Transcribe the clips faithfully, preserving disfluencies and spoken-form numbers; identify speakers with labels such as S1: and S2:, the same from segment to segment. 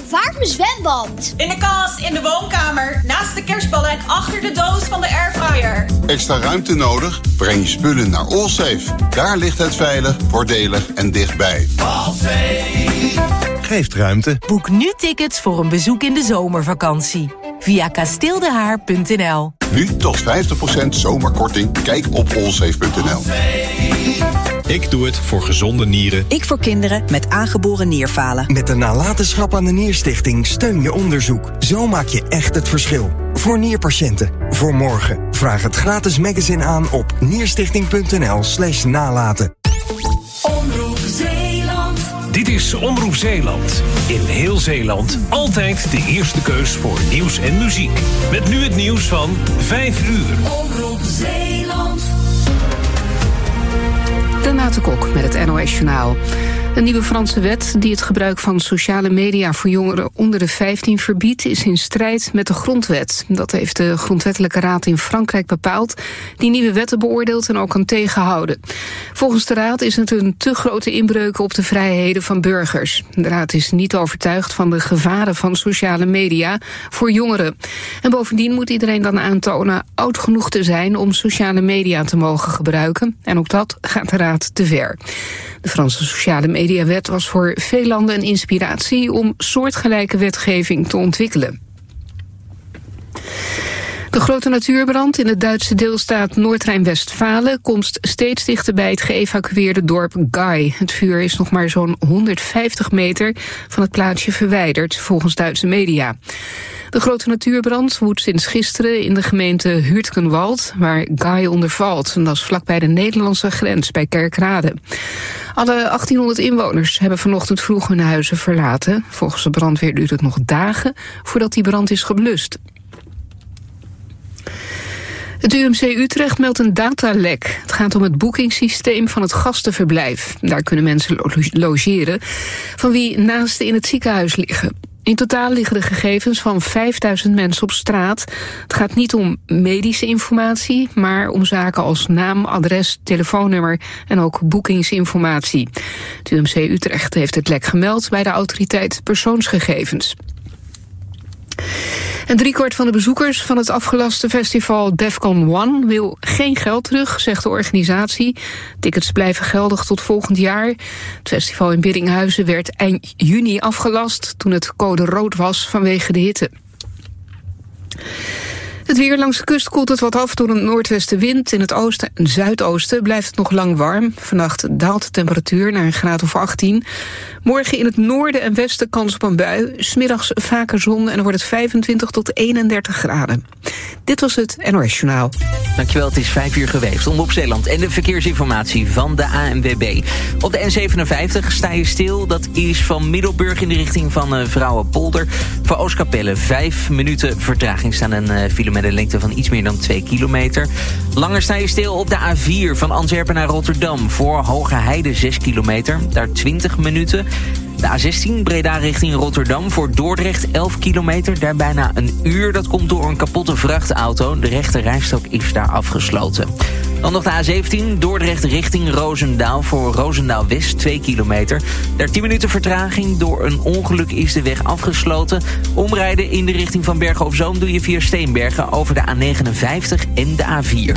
S1: Waar is mijn zwembad?
S2: In de kast, in de woonkamer, naast de kerstballen en achter de doos van de airfryer.
S3: Extra ruimte nodig? Breng je spullen naar Allsafe. Daar ligt het veilig, voordelig en dichtbij.
S4: Allsafe geeft ruimte.
S5: Boek nu tickets voor een bezoek in de zomervakantie. Via kasteeldehaar punt n l.
S3: Nu tot vijftig procent zomerkorting. Kijk op allsafe punt n l.
S4: Ik doe het voor gezonde nieren.
S6: Ik voor kinderen met aangeboren nierfalen.
S7: Met de nalatenschap aan de Nierstichting steun je onderzoek. Zo maak je echt het verschil. Voor nierpatiënten. Voor morgen. Vraag het gratis magazine aan op nierstichting punt n l slash nalaten.
S8: Omroep Zeeland.
S9: Dit is Omroep Zeeland. In heel Zeeland altijd de eerste keus voor nieuws en muziek. Met nu het nieuws van vijf uur.
S8: Omroep Zeeland.
S10: Renate Kok met het N O S Journaal. Een nieuwe Franse wet die het gebruik van sociale media voor jongeren onder de vijftien verbiedt, is in strijd met de grondwet. Dat heeft de Grondwettelijke Raad in Frankrijk bepaald, die nieuwe wetten beoordeelt en ook kan tegenhouden. Volgens de Raad is het een te grote inbreuk op de vrijheden van burgers. De Raad is niet overtuigd van de gevaren van sociale media voor jongeren. En bovendien moet iedereen dan aantonen oud genoeg te zijn om sociale media te mogen gebruiken. En ook dat gaat de Raad te ver. De Franse sociale mediawet was voor veel landen een inspiratie om soortgelijke wetgeving te ontwikkelen. De grote natuurbrand in de Duitse deelstaat Noord-Rijn-Westfalen komt steeds dichter bij het geëvacueerde dorp Gay. Het vuur is nog maar zo'n honderdvijftig meter van het plaatsje verwijderd, volgens Duitse media. De grote natuurbrand woedt sinds gisteren in de gemeente Hürtgenwald, waar Gay onder valt. En dat is vlakbij de Nederlandse grens bij Kerkrade. Alle achttienhonderd inwoners hebben vanochtend vroeg hun huizen verlaten. Volgens de brandweer duurt het nog dagen voordat die brand is geblust. Het U M C Utrecht meldt een datalek. Het gaat om het boekingssysteem van het gastenverblijf. Daar kunnen mensen lo- logeren van wie naasten in het ziekenhuis liggen. In totaal liggen de gegevens van vijfduizend mensen op straat. Het gaat niet om medische informatie, maar om zaken als naam, adres, telefoonnummer en ook boekingsinformatie. Het U M C Utrecht heeft het lek gemeld bij de autoriteit persoonsgegevens. En driekwart van de bezoekers van het afgelaste festival Defcon One wil geen geld terug, zegt de organisatie. Tickets blijven geldig tot volgend jaar. Het festival in Biddinghuizen werd eind juni afgelast toen het code rood was vanwege de hitte. Het weer langs de kust koelt het wat af door een noordwestenwind. In het oosten en zuidoosten blijft het nog lang warm. Vannacht daalt de temperatuur naar een graad of achttien. Morgen in het noorden en westen kans op een bui. 's Middags vaker zon en dan wordt het vijfentwintig tot eenendertig graden. Dit was het N O S Journaal.
S11: Dankjewel, het is vijf uur geweest. Omroep Zeeland en de verkeersinformatie van de A N W B. Op de N zevenenvijftig sta je stil. Dat is van Middelburg in de richting van uh, Vrouwenpolder. Voor Oostkapelle vijf minuten vertraging staan een uh, file met een lengte van iets meer dan twee kilometer. Langer sta je stil op de A vier van Antwerpen naar Rotterdam. Voor Hoge Heide zes kilometer, daar twintig minuten. De A zestien Breda richting Rotterdam voor Dordrecht elf kilometer. Daar bijna een uur. Dat komt door een kapotte vrachtauto. De rechte rijstrook is daar afgesloten. Dan nog de A zeventien Dordrecht richting Roosendaal. Voor Roosendaal West twee kilometer. Daar tien minuten vertraging. Door een ongeluk is de weg afgesloten. Omrijden in de richting van Bergen op Zoom doe je via Steenbergen over de A negenenvijftig en de A vier.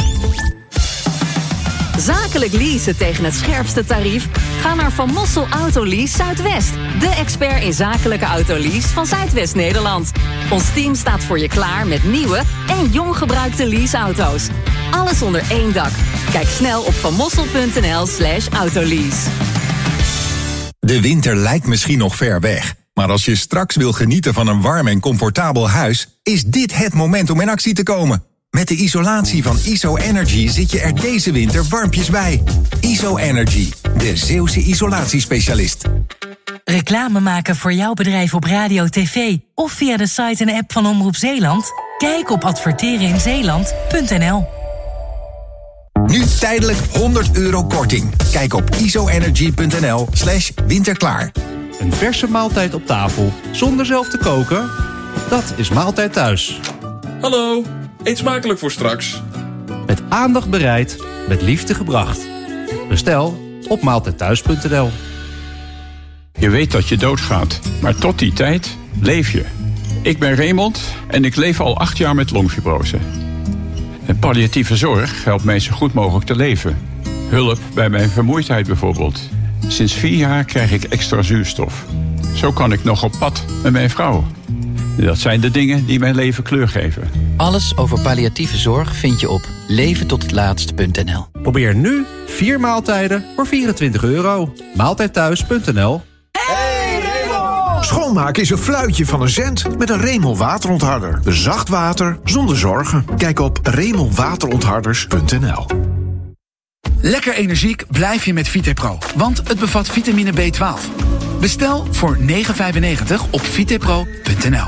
S12: Zakelijk leasen tegen het scherpste tarief? Ga naar Van Mossel Autolease Zuidwest. De expert in zakelijke autolease van Zuidwest-Nederland. Ons team staat voor je klaar met nieuwe en jong gebruikte leaseauto's. Alles onder één dak. Kijk snel op vanmossel.nl slash autolease.
S13: De winter lijkt misschien nog ver weg. Maar als je straks wil genieten van een warm en comfortabel huis, is dit het moment om in actie te komen. Met de isolatie van I S O Energy zit je er deze winter warmpjes bij. I S O Energy, de Zeeuwse isolatiespecialist.
S5: Reclame maken voor jouw bedrijf op radio, tv of via de site en app van Omroep Zeeland? Kijk op adverteren in zeeland punt n l.
S13: Nu tijdelijk honderd euro korting. Kijk op isoenergy.nl slash winterklaar.
S14: Een verse maaltijd op tafel zonder zelf te koken? Dat is Maaltijd Thuis.
S15: Hallo, eet smakelijk voor straks.
S14: Met aandacht bereid, met liefde gebracht. Bestel op maaltijdthuis punt n l.
S16: Je weet dat je doodgaat, maar tot die tijd
S1: leef je? Ik ben Raymond en ik leef al acht jaar met longfibrose. En palliatieve zorg helpt mij zo goed mogelijk te leven. Hulp bij mijn vermoeidheid bijvoorbeeld. Sinds vier jaar krijg ik extra zuurstof. Zo kan ik nog op pad met mijn vrouw. Dat zijn de dingen die mijn leven kleur geven.
S16: Alles over palliatieve zorg vind je op leven tot het laatst punt n l.
S14: Probeer nu vier maaltijden voor vierentwintig euro. maaltijdthuis punt n l.
S17: Schoonmaken is een fluitje van een cent met een Remel waterontharder. Zacht water zonder zorgen. Kijk op remel waterontharders punt n l.
S18: Lekker energiek blijf je met Vitepro, want het bevat vitamine B twaalf. Bestel voor negen vijfennegentig op vitepro punt n l.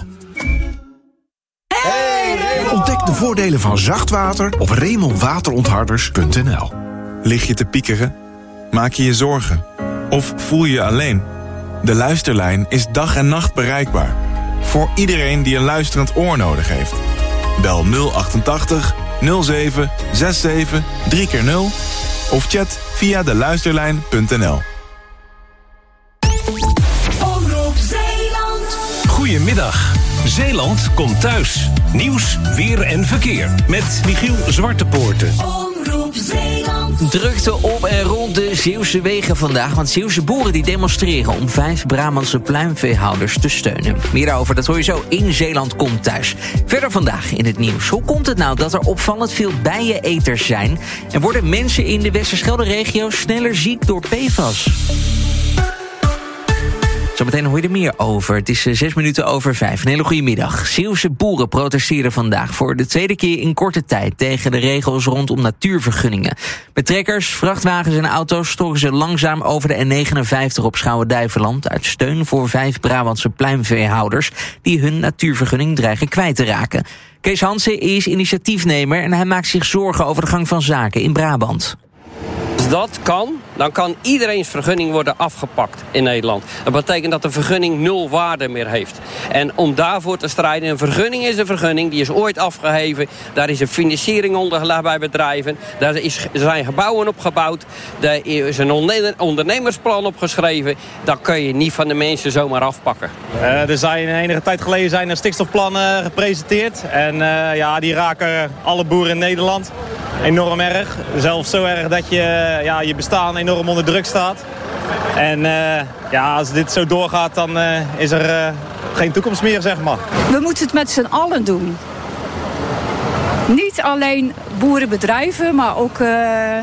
S17: Ontdek de voordelen van zacht water op remel waterontharders punt n l.
S19: Lig je te piekeren? Maak je je zorgen? Of voel je je alleen? De Luisterlijn is dag en nacht bereikbaar. Voor iedereen die een luisterend oor nodig heeft. Bel nul achtentachtig nul zeven zevenenzestig drie keer nul of chat via de luisterlijn punt n l.
S8: Omroep Zeeland.
S9: Goedemiddag. Zeeland komt thuis. Nieuws, weer en verkeer. Met Michiel Zwartepoorten.
S8: Omroep Zeeland.
S11: Drukte op en rond de Zeeuwse wegen vandaag. Want Zeeuwse boeren die demonstreren om vijf Brabantse pluimveehouders te steunen. Meer daarover, dat hoor je zo in Zeeland komt thuis. Verder vandaag in het nieuws. Hoe komt het nou dat er opvallend veel bijeneters zijn? En worden mensen in de Westerschelde-regio sneller ziek door P F A S? Zometeen hoor je er meer over. Het is zes minuten over vijf. Een hele goede middag. Zeeuwse boeren protesteren vandaag voor de tweede keer in korte tijd tegen de regels rondom natuurvergunningen. Met trekkers, vrachtwagens en auto's trokken ze langzaam over de N negenenvijftig op Schouwen-Duiveland uit steun voor vijf Brabantse pluimveehouders die hun natuurvergunning dreigen kwijt te raken. Kees Hansen is initiatiefnemer en hij maakt zich zorgen over de gang van zaken in Brabant.
S20: Als dat kan, dan kan iedereen's vergunning worden afgepakt in Nederland. Dat betekent dat de vergunning nul waarde meer heeft. En om daarvoor te strijden, een vergunning is een vergunning, die is ooit afgeheven. Daar is een financiering ondergelegd bij bedrijven. Daar is, zijn gebouwen op gebouwd. Daar is een ondernemersplan opgeschreven. Dat kun je niet van de mensen zomaar afpakken.
S21: Uh, er zijn enige tijd geleden zijn er stikstofplannen gepresenteerd. En uh, ja, die raken alle boeren in Nederland enorm erg. Zelfs zo erg dat je ja, je bestaan enorm onder druk staat. En uh, ja, als dit zo doorgaat, dan uh, is er uh, geen toekomst meer, zeg maar.
S22: We moeten het met z'n allen doen. Niet alleen boerenbedrijven, maar ook uh,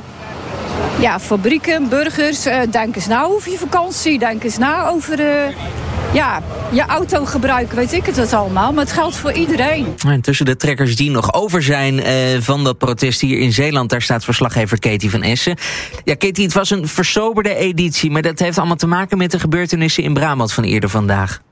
S22: ja, fabrieken, burgers. Uh, denk eens na over je vakantie, denk eens na over uh, ja, je auto gebruiken, weet ik het het allemaal. Maar het geldt voor iedereen.
S11: En tussen de trekkers die nog over zijn uh, van dat protest hier in Zeeland, daar staat verslaggever Katie van Essen. Ja, Katie, het was een versoberde editie, maar dat heeft allemaal te maken met de gebeurtenissen in Brabant van eerder vandaag.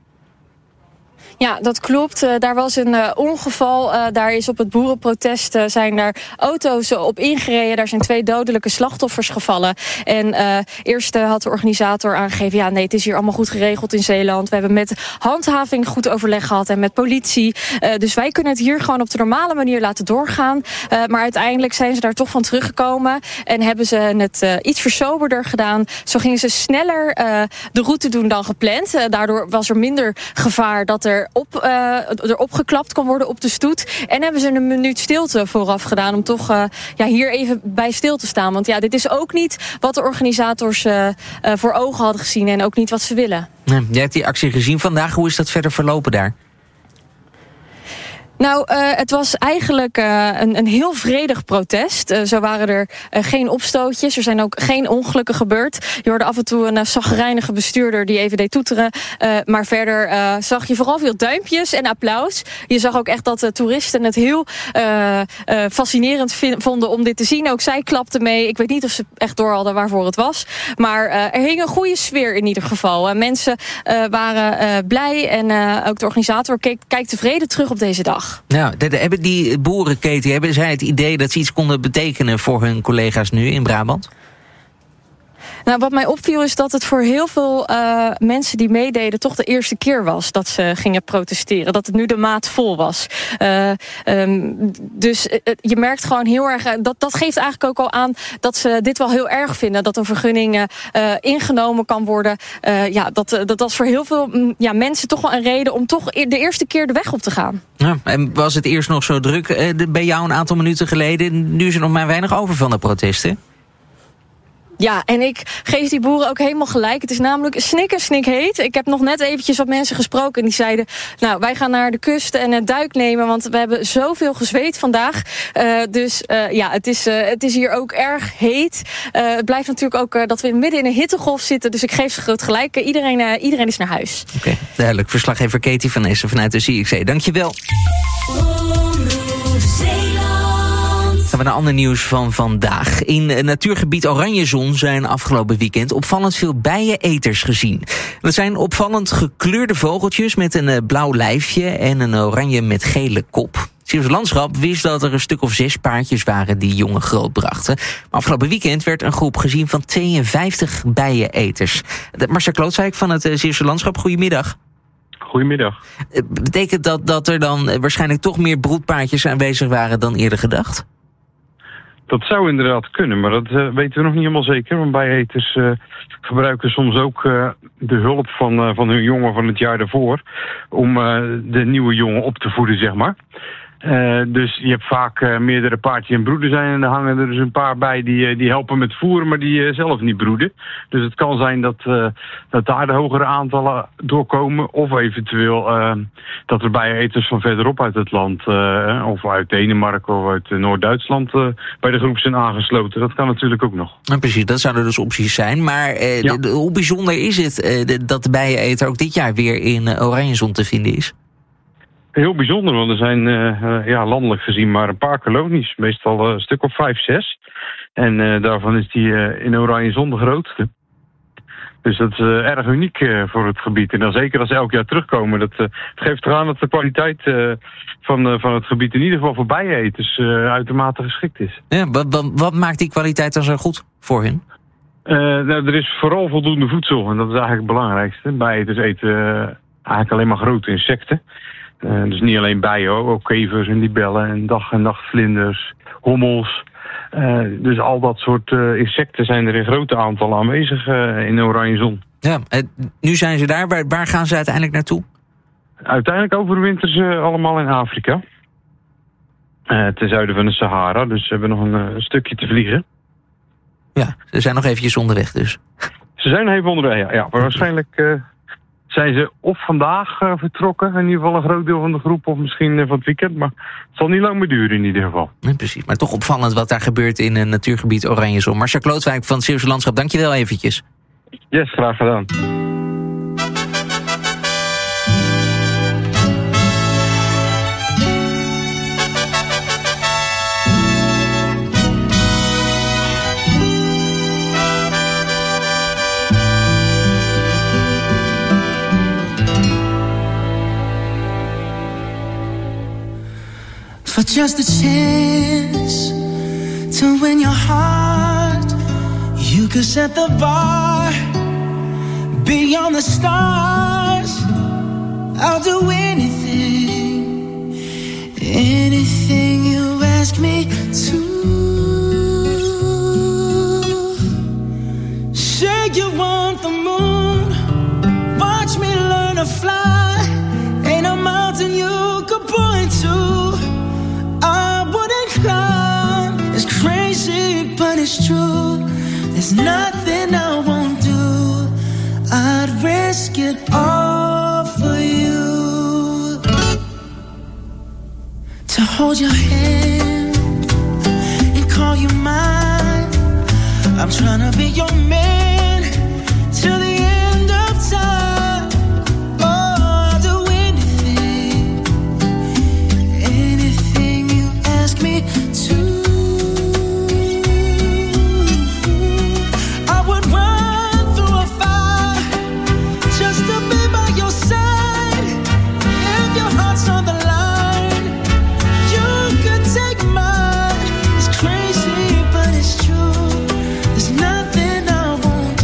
S23: Ja, dat klopt. Uh, daar was een uh, ongeval. Uh, daar is op het boerenprotest uh, zijn daar auto's op ingereden. Daar zijn twee dodelijke slachtoffers gevallen. En uh, eerst uh, had de organisator aangegeven, ja nee, het is hier allemaal goed geregeld in Zeeland. We hebben met handhaving goed overleg gehad en met politie. Uh, dus wij kunnen het hier gewoon op de normale manier laten doorgaan. Uh, maar uiteindelijk zijn ze daar toch van teruggekomen en hebben ze het uh, iets versoberder gedaan. Zo gingen ze sneller uh, de route doen dan gepland. Uh, daardoor was er minder gevaar dat er Op, uh, er opgeklapt kan worden op de stoet. En hebben ze een minuut stilte vooraf gedaan om toch uh, ja, hier even bij stil te staan. Want ja, dit is ook niet wat de organisators uh, uh, voor ogen hadden gezien en ook niet wat ze willen.
S11: Ja, jij hebt die actie gezien vandaag. Hoe is dat verder verlopen daar?
S23: Nou, uh, het was eigenlijk uh, een, een heel vredig protest. Uh, zo waren er uh, geen opstootjes. Er zijn ook geen ongelukken gebeurd. Je hoorde af en toe een uh, chagrijnige bestuurder die even deed toeteren. Uh, maar verder uh, zag je vooral veel duimpjes en applaus. Je zag ook echt dat de toeristen het heel uh, uh, fascinerend vind, vonden om dit te zien. Ook zij klapten mee. Ik weet niet of ze echt door hadden waarvoor het was. Maar uh, er hing een goede sfeer in ieder geval. Uh, mensen uh, waren uh, blij en uh, ook de organisator keek, kijkt tevreden terug op deze dag.
S11: Nou, de, de, hebben die boerenketen, hebben zij het idee dat ze iets konden betekenen voor hun collega's nu in Brabant?
S23: Nou, wat mij opviel is dat het voor heel veel uh, mensen die meededen toch de eerste keer was dat ze gingen protesteren. Dat het nu de maat vol was. Uh, um, dus uh, je merkt gewoon heel erg, uh, dat, dat geeft eigenlijk ook al aan dat ze dit wel heel erg vinden. Dat een vergunning uh, uh, ingenomen kan worden. Uh, ja, dat, uh, dat was voor heel veel um, ja, mensen toch wel een reden om toch de eerste keer de weg op te gaan.
S11: Ja, en was het eerst nog zo druk uh, bij jou een aantal minuten geleden? Nu is er nog maar weinig over van de protesten.
S23: Ja, en ik geef die boeren ook helemaal gelijk. Het is namelijk snikken, snik heet. Ik heb nog net eventjes wat mensen gesproken en die zeiden, nou, wij gaan naar de kust en het duik nemen, want we hebben zoveel gezweet vandaag. Uh, dus uh, ja, het is, uh, het is hier ook erg heet. Uh, het blijft natuurlijk ook uh, dat we midden in een hittegolf zitten, dus ik geef ze groot gelijk. Uh, iedereen, uh, iedereen is naar huis.
S11: Oké, okay, duidelijk. Verslaggever Katie van Essen vanuit de C X C. Dankjewel. Gaan we naar ander nieuws van vandaag. In het natuurgebied Oranjezon zijn afgelopen weekend opvallend veel bijeneters gezien. Dat zijn opvallend gekleurde vogeltjes met een blauw lijfje en een oranje met gele kop. Zeeuws Landschap wist dat er een stuk of zes paardjes waren die jongen grootbrachten. Maar afgelopen weekend werd een groep gezien van tweeënvijftig bijeneters. Marcel Klootzijk van het Zeeuwse Landschap, goedemiddag.
S2: Goedemiddag.
S11: Betekent dat dat er dan waarschijnlijk toch meer broedpaardjes aanwezig waren dan eerder gedacht?
S2: Dat zou inderdaad kunnen, maar dat uh, weten we nog niet helemaal zeker. Want bijeneters uh, gebruiken soms ook uh, de hulp van, uh, van hun jongen van het jaar daarvoor om uh, de nieuwe jongen op te voeden, zeg maar. Uh, dus je hebt vaak uh, meerdere paardjes en broeden zijn en er hangen er dus een paar bij die, uh, die helpen met voeren, maar die uh, zelf niet broeden. Dus het kan zijn dat, uh, dat daar de hogere aantallen doorkomen of eventueel uh, dat er bijeneters van verderop uit het land uh, of uit Denemarken of uit uh, Noord-Duitsland uh, bij de groep zijn aangesloten. Dat kan natuurlijk ook nog.
S11: Ja, precies, dat zouden dus opties zijn. Maar uh, ja. de, de, hoe bijzonder is het uh, de, dat de bijeneter ook dit jaar weer in uh, Oranjezon te vinden is?
S2: Heel bijzonder, want er zijn uh, uh, ja, landelijk gezien maar een paar kolonies. Meestal uh, een stuk of vijf, zes. En uh, daarvan is die uh, in Oranjezon de grootste. Dus dat is uh, erg uniek uh, voor het gebied. En dan zeker als ze elk jaar terugkomen. Dat uh, geeft eraan dat de kwaliteit uh, van, uh, van het gebied in ieder geval voor bijeneters uh, uitermate geschikt is.
S11: Ja, wat, wat, wat maakt die kwaliteit dan zo goed voor hen?
S2: Uh, nou, er is vooral voldoende voedsel en dat is eigenlijk het belangrijkste. Bijeneters eten uh, eigenlijk alleen maar grote insecten. Uh, dus niet alleen bijen, ook kevers en libellen en dag- en nachtvlinders, hommels. Uh, dus al dat soort uh, insecten zijn er in grote aantallen aanwezig uh, in de Oranjezon.
S11: Ja, uh, nu zijn ze daar. Waar, waar gaan ze uiteindelijk naartoe?
S2: Uiteindelijk overwinteren ze allemaal in Afrika. Uh, ten zuiden van de Sahara, dus ze hebben nog een, een stukje te vliegen.
S11: Ja, ze zijn nog eventjes onderweg dus.
S2: Ze zijn even onderweg, ja. ja maar waarschijnlijk... Uh, zijn ze of vandaag uh, vertrokken, in ieder geval een groot deel van de groep, of misschien uh, van het weekend, maar het zal niet lang meer duren in ieder geval.
S11: Nee, precies, maar toch opvallend wat daar gebeurt in het uh, natuurgebied Oranjezon. Marcel Klootzijk van het Zeeuwse Landschap, dankjewel eventjes.
S2: Yes, graag gedaan.
S3: For just a chance to win your heart, you could set the bar beyond the stars. I'll do anything, anything you ask me to. Say you want the moon, watch me learn to fly. Ain't a mountain you could point to. It's crazy, but it's true. There's nothing I won't do. I'd risk it all for you. To hold your hand and call you mine. I'm trying to be your man till the end of time. Oh, I'll do anything, anything you ask me to. Nothing I won't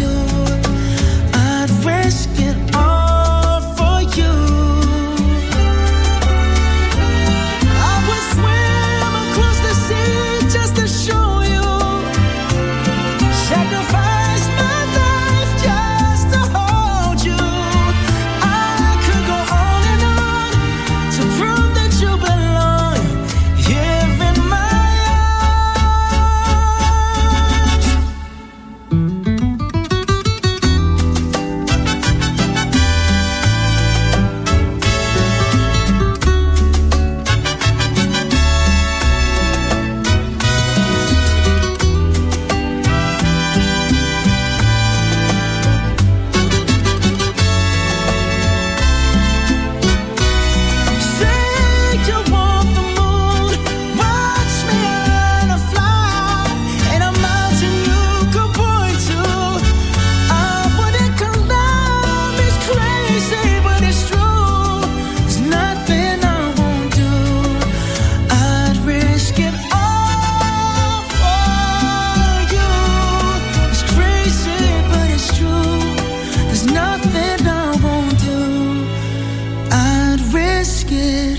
S3: risk it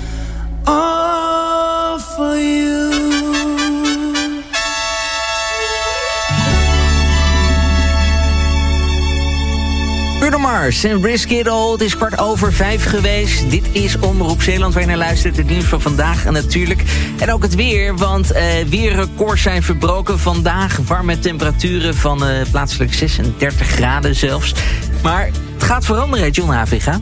S3: all for you.
S11: Bruno Mars en Risk It All. Het is kwart over vijf geweest. Dit is Omroep Zeeland waar je naar luistert. Het nieuws van vandaag en natuurlijk. En ook het weer, want uh, weer records zijn verbroken vandaag. Warme temperaturen van uh, plaatselijk zesendertig graden zelfs. Maar het gaat veranderen, John Haviga.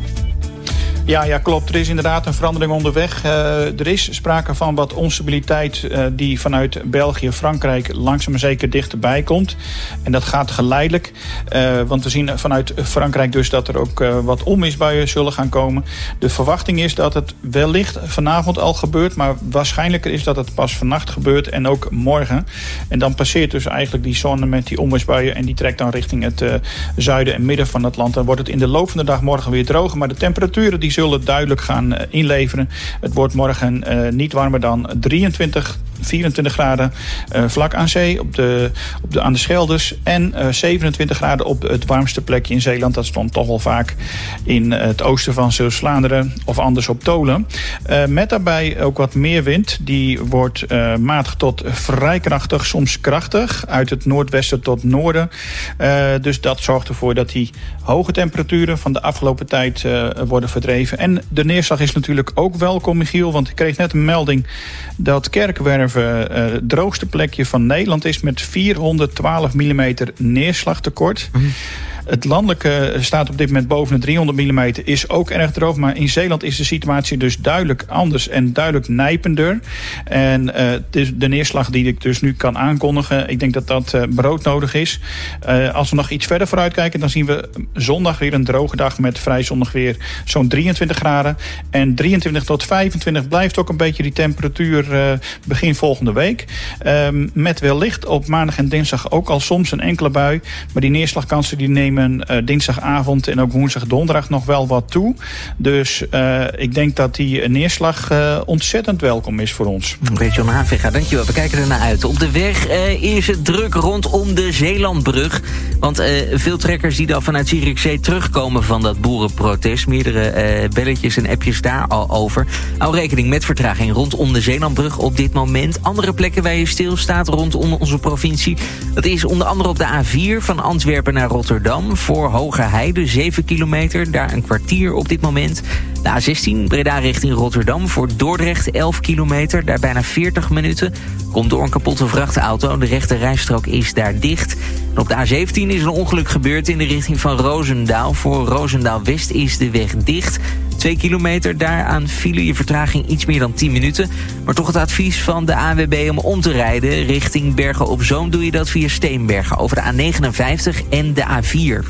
S4: Ja, ja, klopt. Er is inderdaad een verandering onderweg. Uh, er is sprake van wat onstabiliteit uh, die vanuit België, Frankrijk langzaam maar zeker dichterbij komt. En dat gaat geleidelijk. Uh, want we zien vanuit Frankrijk dus dat er ook uh, wat onweersbuien zullen gaan komen. De verwachting is dat het wellicht vanavond al gebeurt. Maar waarschijnlijker is dat het pas vannacht gebeurt en ook morgen. En dan passeert dus eigenlijk die zone met die onweersbuien. En die trekt dan richting het uh, zuiden en midden van het land. Dan wordt het in de loop van de dag morgen weer droger. Maar de temperaturen die zullen duidelijk gaan uh, inleveren. Het wordt morgen uh, niet warmer dan drieëntwintig, vierentwintig graden uh, vlak aan zee op de, op de, aan de Schelders. En uh, zevenentwintig graden op het warmste plekje in Zeeland. Dat stond toch wel vaak in uh, het oosten van Zeeuws-Vlaanderen of anders op Tolen. Uh, met daarbij ook wat meer wind. Die wordt uh, matig tot vrij krachtig, soms krachtig. Uit het noordwesten tot noorden. Uh, dus dat zorgt ervoor dat die hoge temperaturen van de afgelopen tijd uh, worden verdreven. En de neerslag is natuurlijk ook welkom, Michiel. Want ik kreeg net een melding dat Kerkwerven uh, het droogste plekje van Nederland is met vierhonderdtwaalf millimeter neerslagtekort. Mm. Het landelijke staat op dit moment boven de driehonderd millimeter, is ook erg droog. Maar in Zeeland is de situatie dus duidelijk anders en duidelijk nijpender. En uh, de, de neerslag die ik dus nu kan aankondigen, ik denk dat dat uh, broodnodig is. Uh, als we nog iets verder vooruit kijken, dan zien we zondag weer een droge dag met vrij zonnig weer zo'n drieëntwintig graden. En drieëntwintig tot vijfentwintig blijft ook een beetje die temperatuur uh, begin volgende week. Um, met wellicht op maandag en dinsdag ook al soms een enkele bui. Maar die neerslagkansen die nemen Uh, dinsdagavond en ook woensdag, donderdag nog wel wat toe. Dus uh, ik denk dat die neerslag uh, ontzettend welkom is voor ons.
S11: John Haviga, dankjewel. We kijken ernaar uit. Op de weg uh, is het druk rondom de Zeelandbrug. Want uh, veel trekkers die dan vanuit Zierikzee terugkomen van dat boerenprotest. Meerdere uh, belletjes en appjes daar al over. Hou rekening met vertraging rondom de Zeelandbrug op dit moment. Andere plekken waar je stilstaat rondom onze provincie. Dat is onder andere op de A vier van Antwerpen naar Rotterdam. Voor Hogerheide, zeven kilometer, daar een kwartier op dit moment. De A zestien, Breda richting Rotterdam, voor Dordrecht, elf kilometer, daar bijna veertig minuten. Komt door een kapotte vrachtauto, de rechte rijstrook is daar dicht. En op de A zeventien is een ongeluk gebeurd in de richting van Roosendaal. Voor Roosendaal-West is de weg dicht. Twee kilometer, daaraan file je vertraging iets meer dan tien minuten. Maar toch het advies van de A N W B om om te rijden richting Bergen op Zoom doe je dat via Steenbergen over de A negenenvijftig en de A vier.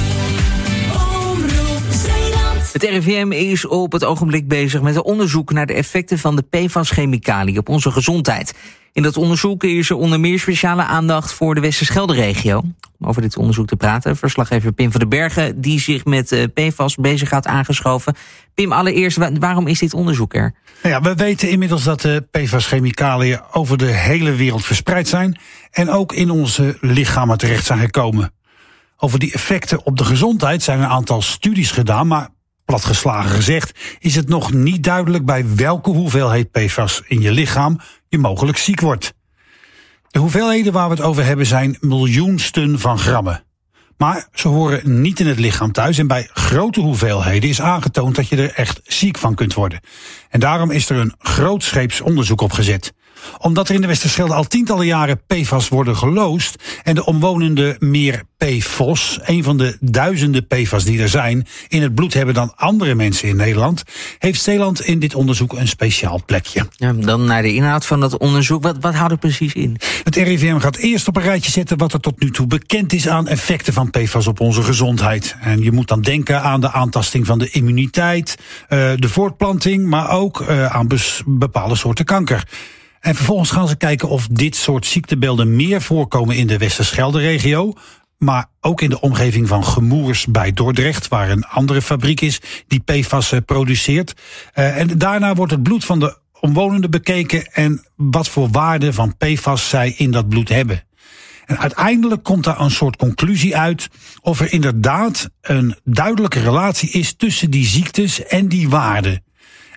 S11: Het R I V M is op het ogenblik bezig met een onderzoek naar de effecten van de P F A S-chemicaliën op onze gezondheid. In dat onderzoek is er onder meer speciale aandacht voor de Westerschelde-regio. Om over dit onderzoek te praten, verslaggever Pim van den Bergen, die zich met P F A S bezig gaat aangeschoven. Pim, allereerst, waarom is dit onderzoek er?
S6: Ja, we weten inmiddels dat de P F A S-chemicaliën over de hele wereld verspreid zijn en ook in onze lichamen terecht zijn gekomen. Over die effecten op de gezondheid zijn een aantal studies gedaan, maar platgeslagen gezegd is het nog niet duidelijk bij welke hoeveelheid P F A S in je lichaam je mogelijk ziek wordt. De hoeveelheden waar we het over hebben zijn miljoensten van grammen. Maar ze horen niet in het lichaam thuis en bij grote hoeveelheden is aangetoond dat je er echt ziek van kunt worden. En daarom is er een grootscheeps onderzoek opgezet. Omdat er in de Westerschelde al tientallen jaren P F A S worden geloosd en de omwonenden meer P F O S, een van de duizenden P F A S die er zijn, in het bloed hebben dan andere mensen in Nederland, heeft Zeeland in dit onderzoek een speciaal plekje.
S11: Ja, dan naar de inhoud van dat onderzoek. Wat, wat houdt het precies in?
S6: Het R I V M gaat eerst op een rijtje zetten wat er tot nu toe bekend is aan effecten van P F A S op onze gezondheid. En je moet dan denken aan de aantasting van de immuniteit, uh, de voortplanting, maar ook uh, aan bes- bepaalde soorten kanker. En vervolgens gaan ze kijken of dit soort ziektebeelden meer voorkomen in de Westerschelde-regio, maar ook in de omgeving van Gemoers bij Dordrecht, waar een andere fabriek is die P F A S produceert. Uh, en daarna wordt het bloed van de omwonenden bekeken en wat voor waarde van P F A S zij in dat bloed hebben. En uiteindelijk komt daar een soort conclusie uit of er inderdaad een duidelijke relatie is tussen die ziektes en die waarden.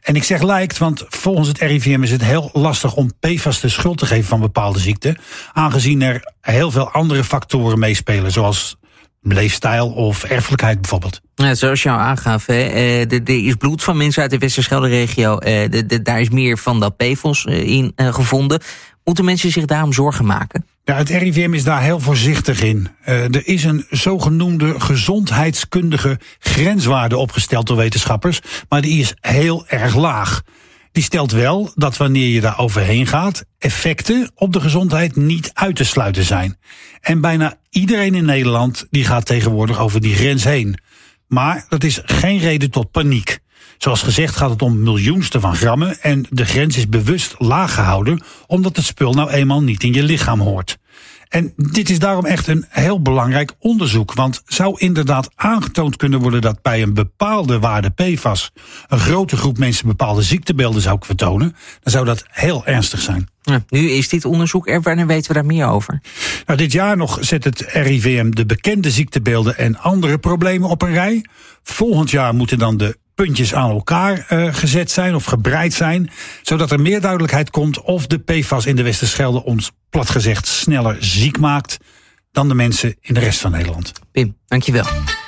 S6: En ik zeg lijkt, want volgens het R I V M is het heel lastig om P F A S de schuld te geven van bepaalde ziekten, aangezien er heel veel andere factoren meespelen, zoals leefstijl of erfelijkheid bijvoorbeeld.
S11: Ja, zoals jou aangaf, hè, er is bloed van mensen uit de Westerschelde-regio. De, de, daar is meer van dat P F O S in uh, gevonden. Moeten mensen zich daarom zorgen maken?
S6: Ja, het R I V M is daar heel voorzichtig in. Uh, er is een zogenoemde gezondheidskundige grenswaarde opgesteld door wetenschappers, maar die is heel erg laag. Die stelt wel dat wanneer je daar overheen gaat, effecten op de gezondheid niet uit te sluiten zijn. En bijna iedereen in Nederland die gaat tegenwoordig over die grens heen. Maar dat is geen reden tot paniek. Zoals gezegd gaat het om miljoensten van grammen en de grens is bewust laag gehouden, omdat het spul nou eenmaal niet in je lichaam hoort. En dit is daarom echt een heel belangrijk onderzoek, want zou inderdaad aangetoond kunnen worden dat bij een bepaalde waarde P F A S een grote groep mensen bepaalde ziektebeelden zou vertonen, dan zou dat heel ernstig zijn.
S11: Ja, nu is dit onderzoek er, wanneer weten we daar meer over?
S6: Nou, dit jaar nog zet het R I V M de bekende ziektebeelden en andere problemen op een rij. Volgend jaar moeten dan de puntjes aan elkaar uh, gezet zijn of gebreid zijn, zodat er meer duidelijkheid komt of de P F A S in de Westerschelde ons plat gezegd sneller ziek maakt dan de mensen in de rest van Nederland.
S11: Pim, dankjewel.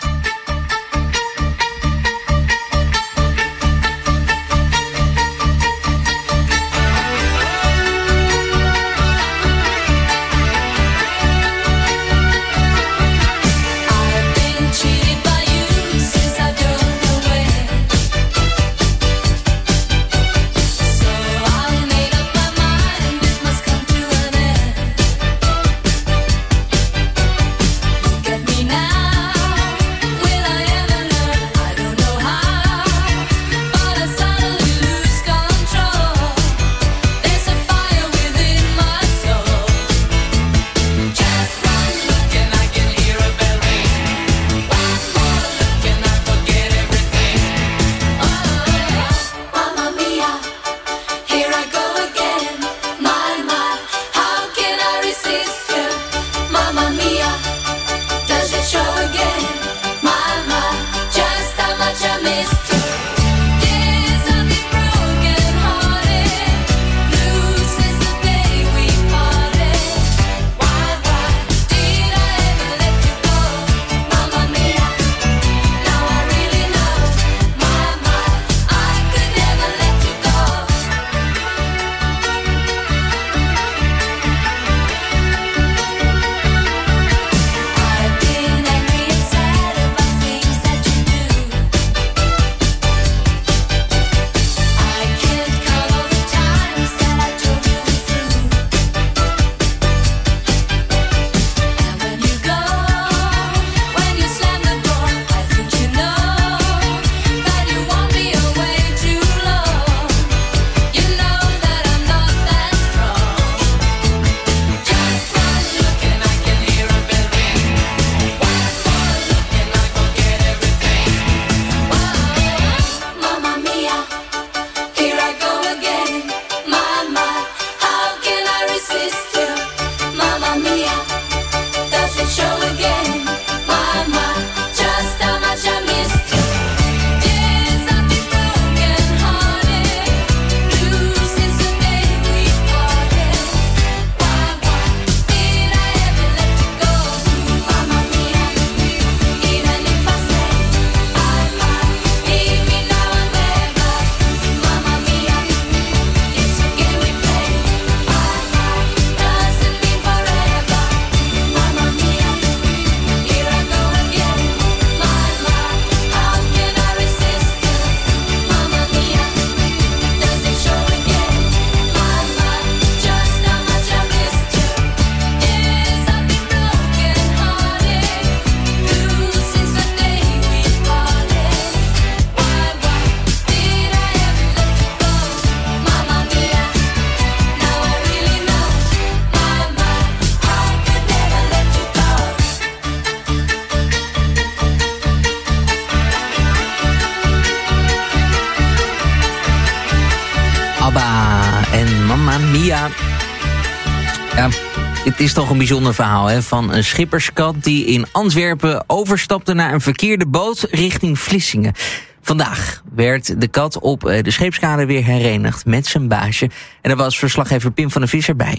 S11: Mia. Ja, het is toch een bijzonder verhaal, hè? Van een schipperskat die in Antwerpen overstapte naar een verkeerde boot richting Vlissingen. Vandaag werd de kat op de Scheepskade weer herenigd met zijn baasje. En daar was verslaggever Pim van der Visser bij.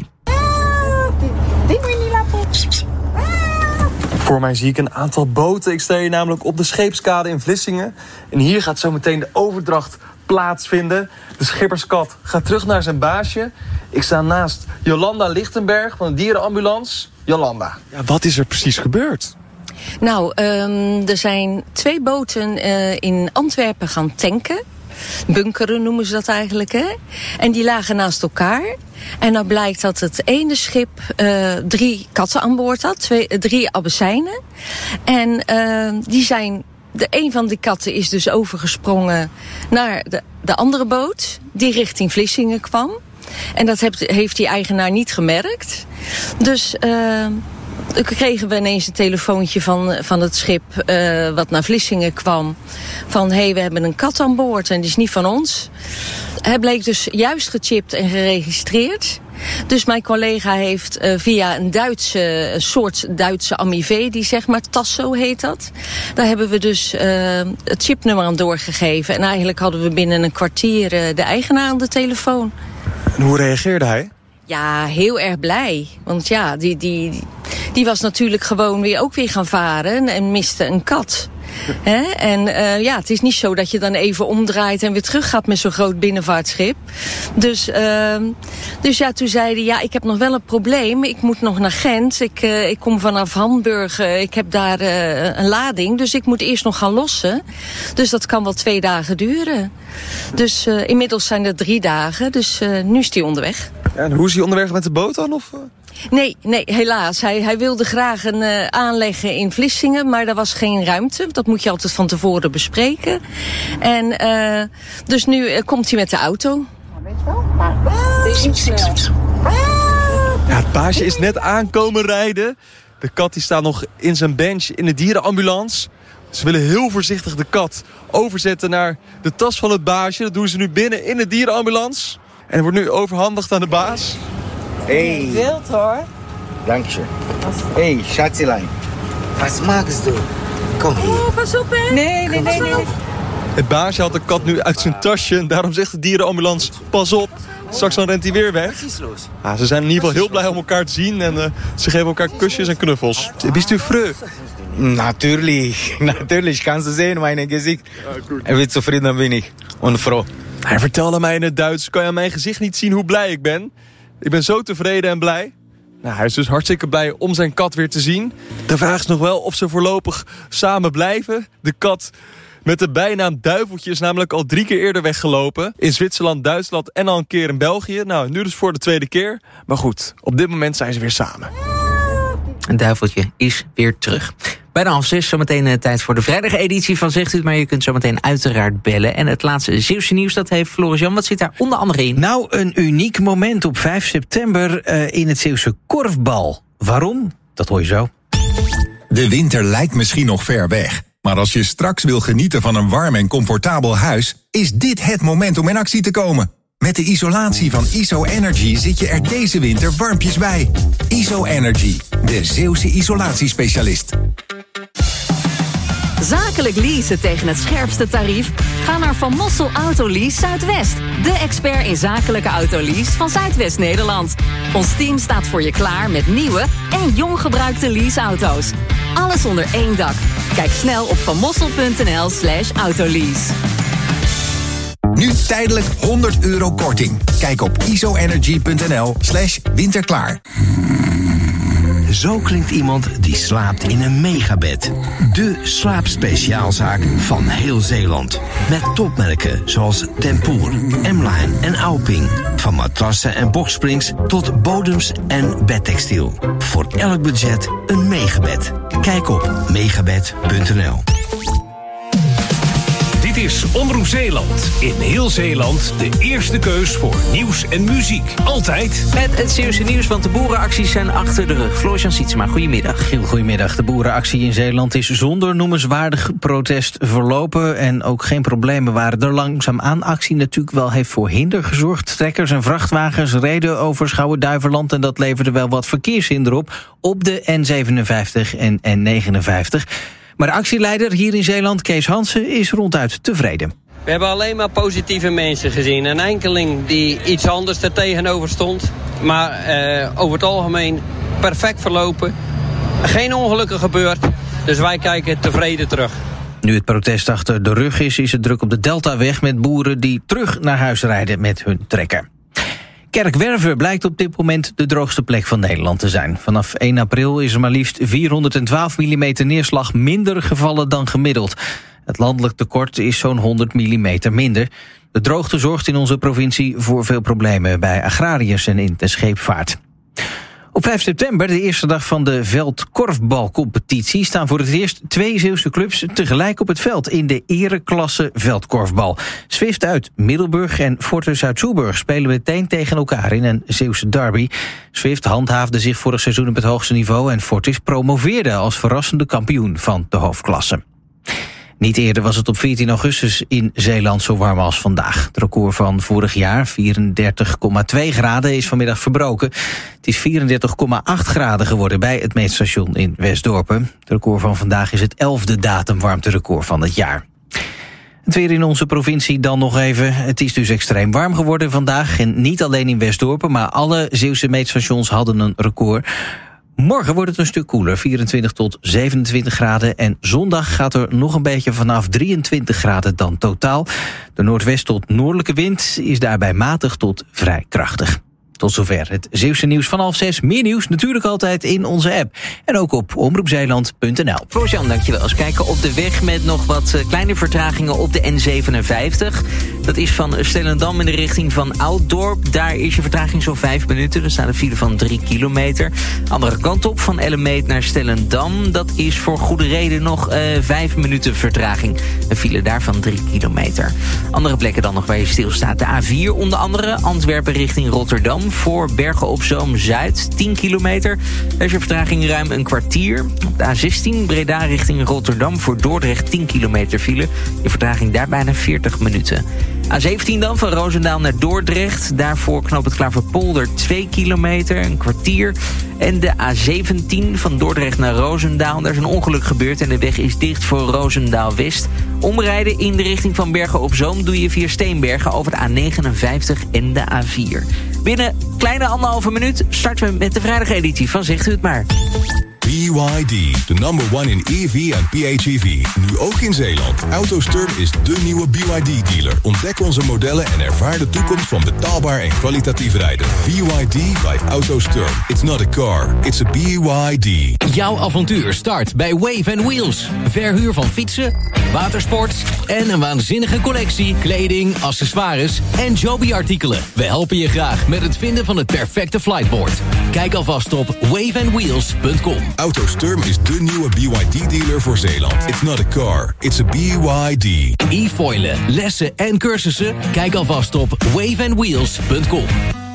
S7: Dit moet je niet laten. Voor mij zie ik een aantal boten. Ik sta hier namelijk op de Scheepskade in Vlissingen. En hier gaat zo meteen de overdracht plaatsvinden. De schipperskat gaat terug naar zijn baasje. Ik sta naast Jolanda Lichtenberg van de dierenambulance. Jolanda, ja, wat is er precies gebeurd?
S10: Nou, um, er zijn twee boten uh, in Antwerpen gaan tanken. Bunkeren noemen ze dat eigenlijk, hè? En die lagen naast elkaar. En dan blijkt dat het ene schip uh, drie katten aan boord had. Twee, uh, drie abbesijnen. En uh, die zijn... De een van die katten is dus overgesprongen naar de, de andere boot. Die richting Vlissingen kwam. En dat heeft, heeft die eigenaar niet gemerkt. Dus... Uh, kregen we ineens een telefoontje van, van het schip uh, wat naar Vlissingen kwam. Van, hé, hey, we hebben een kat aan boord en die is niet van ons. Hij bleek dus juist gechipt en geregistreerd. Dus mijn collega heeft uh, via een Duitse, een soort Duitse Amivé, die zeg maar Tasso heet dat. Daar hebben we dus uh, het chipnummer aan doorgegeven. En eigenlijk hadden we binnen een kwartier uh, de eigenaar aan de telefoon.
S7: En hoe reageerde hij?
S10: Ja, heel erg blij. Want ja, die, die, die was natuurlijk gewoon weer ook weer gaan varen en miste een kat. He? En uh, ja, het is niet zo dat je dan even omdraait en weer terug gaat met zo'n groot binnenvaartschip. Dus, uh, dus ja, toen zei hij, ja, ik heb nog wel een probleem. Ik moet nog naar Gent. Ik, uh, ik kom vanaf Hamburg. Uh, ik heb daar uh, een lading. Dus ik moet eerst nog gaan lossen. Dus dat kan wel twee dagen duren. Dus uh, inmiddels zijn er drie dagen. Dus uh, nu is hij onderweg.
S7: Ja, en hoe is hij onderweg met de boot dan? Of?
S10: Nee, nee, helaas. Hij, hij wilde graag een uh, aanleggen in Vlissingen, maar daar was geen ruimte. Dat moet je altijd van tevoren bespreken. En uh, dus nu uh, komt hij met de auto.
S7: Weet je wel, maar dit is niet snel. Ja, het baasje is net aankomen rijden. De kat die staat nog in zijn bench in de dierenambulance. Ze willen heel voorzichtig de kat overzetten naar de tas van het baasje. Dat doen ze nu binnen in de dierenambulance. En het wordt nu overhandigd aan de baas.
S12: Hey.
S7: Wild hoor.
S12: Dankje. Hey, Schatzelein. Wat magst du? Kom hier.
S10: Oh, pas op, hè.
S7: Nee, nee, nee, nee. Het baasje had de kat nu uit zijn tasje. En daarom zegt de dierenambulance, pas op. Straks dan rent hij weer weg. Ah, ze zijn in ieder geval heel blij om elkaar te zien. En uh, ze geven elkaar kusjes en knuffels. Bist du froh?
S12: Natuurlijk. Natuurlijk. Kannst du sehen, mijn gezicht. En wie zufrieden ben ik. En froh.
S7: Hij vertelde mij in het Duits, kan je aan mijn gezicht niet zien hoe blij ik ben? Ik ben zo tevreden en blij. Nou, hij is dus hartstikke blij om zijn kat weer te zien. De vraag is nog wel of ze voorlopig samen blijven. De kat met de bijnaam Duiveltje is namelijk al drie keer eerder weggelopen. In Zwitserland, Duitsland en al een keer in België. Nou, nu dus voor de tweede keer. Maar goed, op dit moment zijn ze weer samen.
S11: Een Duiveltje is weer terug. Bijna half zes, zometeen uh, tijd voor de vrijdageditie van Zegt U het, maar je kunt zometeen uiteraard bellen. En het laatste Zeeuwse nieuws, dat heeft Floris-Jan. Wat zit daar onder andere in?
S24: Nou, een uniek moment op vijf september uh, in het Zeeuwse korfbal. Waarom? Dat hoor je zo.
S13: De winter lijkt misschien nog ver weg. Maar als je straks wil genieten van een warm en comfortabel huis, is dit het moment om in actie te komen. Met de isolatie van I S O Energy zit je er deze winter warmpjes bij. I S O Energy, de Zeeuwse isolatiespecialist.
S25: Zakelijk leasen tegen het scherpste tarief? Ga naar Van Mossel Autolease Zuidwest. De expert in zakelijke autolease van Zuidwest-Nederland. Ons team staat voor je klaar met nieuwe en jong gebruikte leaseauto's. Alles onder één dak. Kijk snel op vanmossel.nl slash autolease.
S13: Nu tijdelijk honderd euro korting. Kijk op isoenergy.nl slash winterklaar.
S26: Zo klinkt iemand die slaapt in een megabed. De slaapspeciaalzaak van heel Zeeland. Met topmerken zoals Tempoor, M-Line en Alping. Van matrassen en boxsprings tot bodems en bedtextiel. Voor elk budget een megabed. Kijk op megabed punt n l.
S9: Dit is Omroep Zeeland. In heel Zeeland de eerste keus voor nieuws en muziek. Altijd
S11: met het Zeeuwse nieuws, want de boerenacties zijn achter de rug. Floris-Jan Sietsema, goedemiddag.
S24: Heel goedemiddag. De boerenactie in Zeeland is zonder noemenswaardig protest verlopen. En ook geen problemen waren er. Langzaamaan actie natuurlijk wel heeft voor hinder gezorgd. Trekkers en vrachtwagens reden over Schouwen-Duiveland en dat leverde wel wat verkeershinder op op de N zevenenvijftig en N negenenvijftig. Maar de actieleider hier in Zeeland, Kees Hansen, is ronduit tevreden.
S20: We hebben alleen maar positieve mensen gezien. Een enkeling die iets anders er tegenover stond. Maar uh, over het algemeen perfect verlopen. Geen ongelukken gebeurd. Dus wij kijken tevreden terug.
S24: Nu het protest achter de rug is, is het druk op de Deltaweg met boeren die terug naar huis rijden met hun trekker. Kerkwerve blijkt op dit moment de droogste plek van Nederland te zijn. Vanaf één april is er maar liefst vierhonderdtwaalf millimeter neerslag minder gevallen dan gemiddeld. Het landelijk tekort is zo'n honderd millimeter minder. De droogte zorgt in onze provincie voor veel problemen bij agrariërs en in de scheepvaart. Op vijf september, de eerste dag van de veldkorfbalcompetitie, staan voor het eerst twee Zeeuwse clubs tegelijk op het veld in de ereklasse veldkorfbal. Swift uit Middelburg en Fortis uit Soeburg spelen meteen tegen elkaar in een Zeeuwse derby. Swift handhaafde zich vorig seizoen op het hoogste niveau en Fortis promoveerde als verrassende kampioen van de hoofdklasse. Niet eerder was het op veertien augustus in Zeeland zo warm als vandaag. Het record van vorig jaar, vierendertig komma twee graden, is vanmiddag verbroken. Het is vierendertig komma acht graden geworden bij het meetstation in Westdorpen. Het record van vandaag is het elfde datumwarmterecord van het jaar. Het weer in onze provincie dan nog even. Het is dus extreem warm geworden vandaag. En niet alleen in Westdorpen, maar alle Zeeuwse meetstations hadden een record. Morgen wordt het een stuk koeler, vierentwintig tot zevenentwintig graden. En zondag gaat er nog een beetje vanaf drieëntwintig graden dan totaal. De noordwest tot noordelijke wind is daarbij matig tot vrij krachtig. Tot zover het Zeeuwse nieuws van half zes. Meer nieuws natuurlijk altijd in onze app. En ook op omroep zeeland punt n l.
S11: Floris-Jan, dankjewel. Eens kijken op de weg met nog wat kleine vertragingen op de N zevenenvijftig. Dat is van Stellendam in de richting van Ouddorp. Daar is je vertraging zo'n vijf minuten. Er staat een file van drie kilometer. Andere kant op, van Ellemeet naar Stellendam. Dat is voor goede reden nog uh, vijf minuten vertraging. Een file daar van drie kilometer. Andere plekken dan nog waar je stilstaat. De A vier onder andere, Antwerpen richting Rotterdam. Voor Bergen op Zoom Zuid, tien kilometer. Daar is je vertraging ruim een kwartier. Op de A zestien, Breda richting Rotterdam. Voor Dordrecht tien kilometer file. Je vertraging daar bijna veertig minuten. A zeventien dan, van Roosendaal naar Dordrecht. Daarvoor knoop het Klaverpolder twee kilometer, een kwartier. En de A zeventien van Dordrecht naar Roosendaal. Daar is een ongeluk gebeurd en de weg is dicht voor Roosendaal West. Omrijden in de richting van Bergen op Zoom doe je via Steenbergen over de A negenenvijftig en de A vier. Binnen kleine anderhalve minuut starten we met de vrijdageditie van Zegt U Het Maar.
S1: B Y D, de number one in E V en P H E V. Nu ook in Zeeland. AutoSturm is de nieuwe B Y D-dealer. Ontdek onze modellen en ervaar de toekomst van betaalbaar en kwalitatief rijden. B Y D by AutoSturm. It's not a car, it's a B Y D.
S5: Jouw avontuur start bij Wave and Wheels. Verhuur van fietsen, watersport en een waanzinnige collectie kleding, accessoires en Joby-artikelen. We helpen je graag met het vinden van het perfecte flightboard. Kijk alvast op wave and wheels punt com.
S1: AutoSturm is de nieuwe B Y D-dealer voor Zeeland. It's not a car, it's a B Y D.
S5: E-foilen, lessen en cursussen? Kijk alvast op wave and wheels punt com.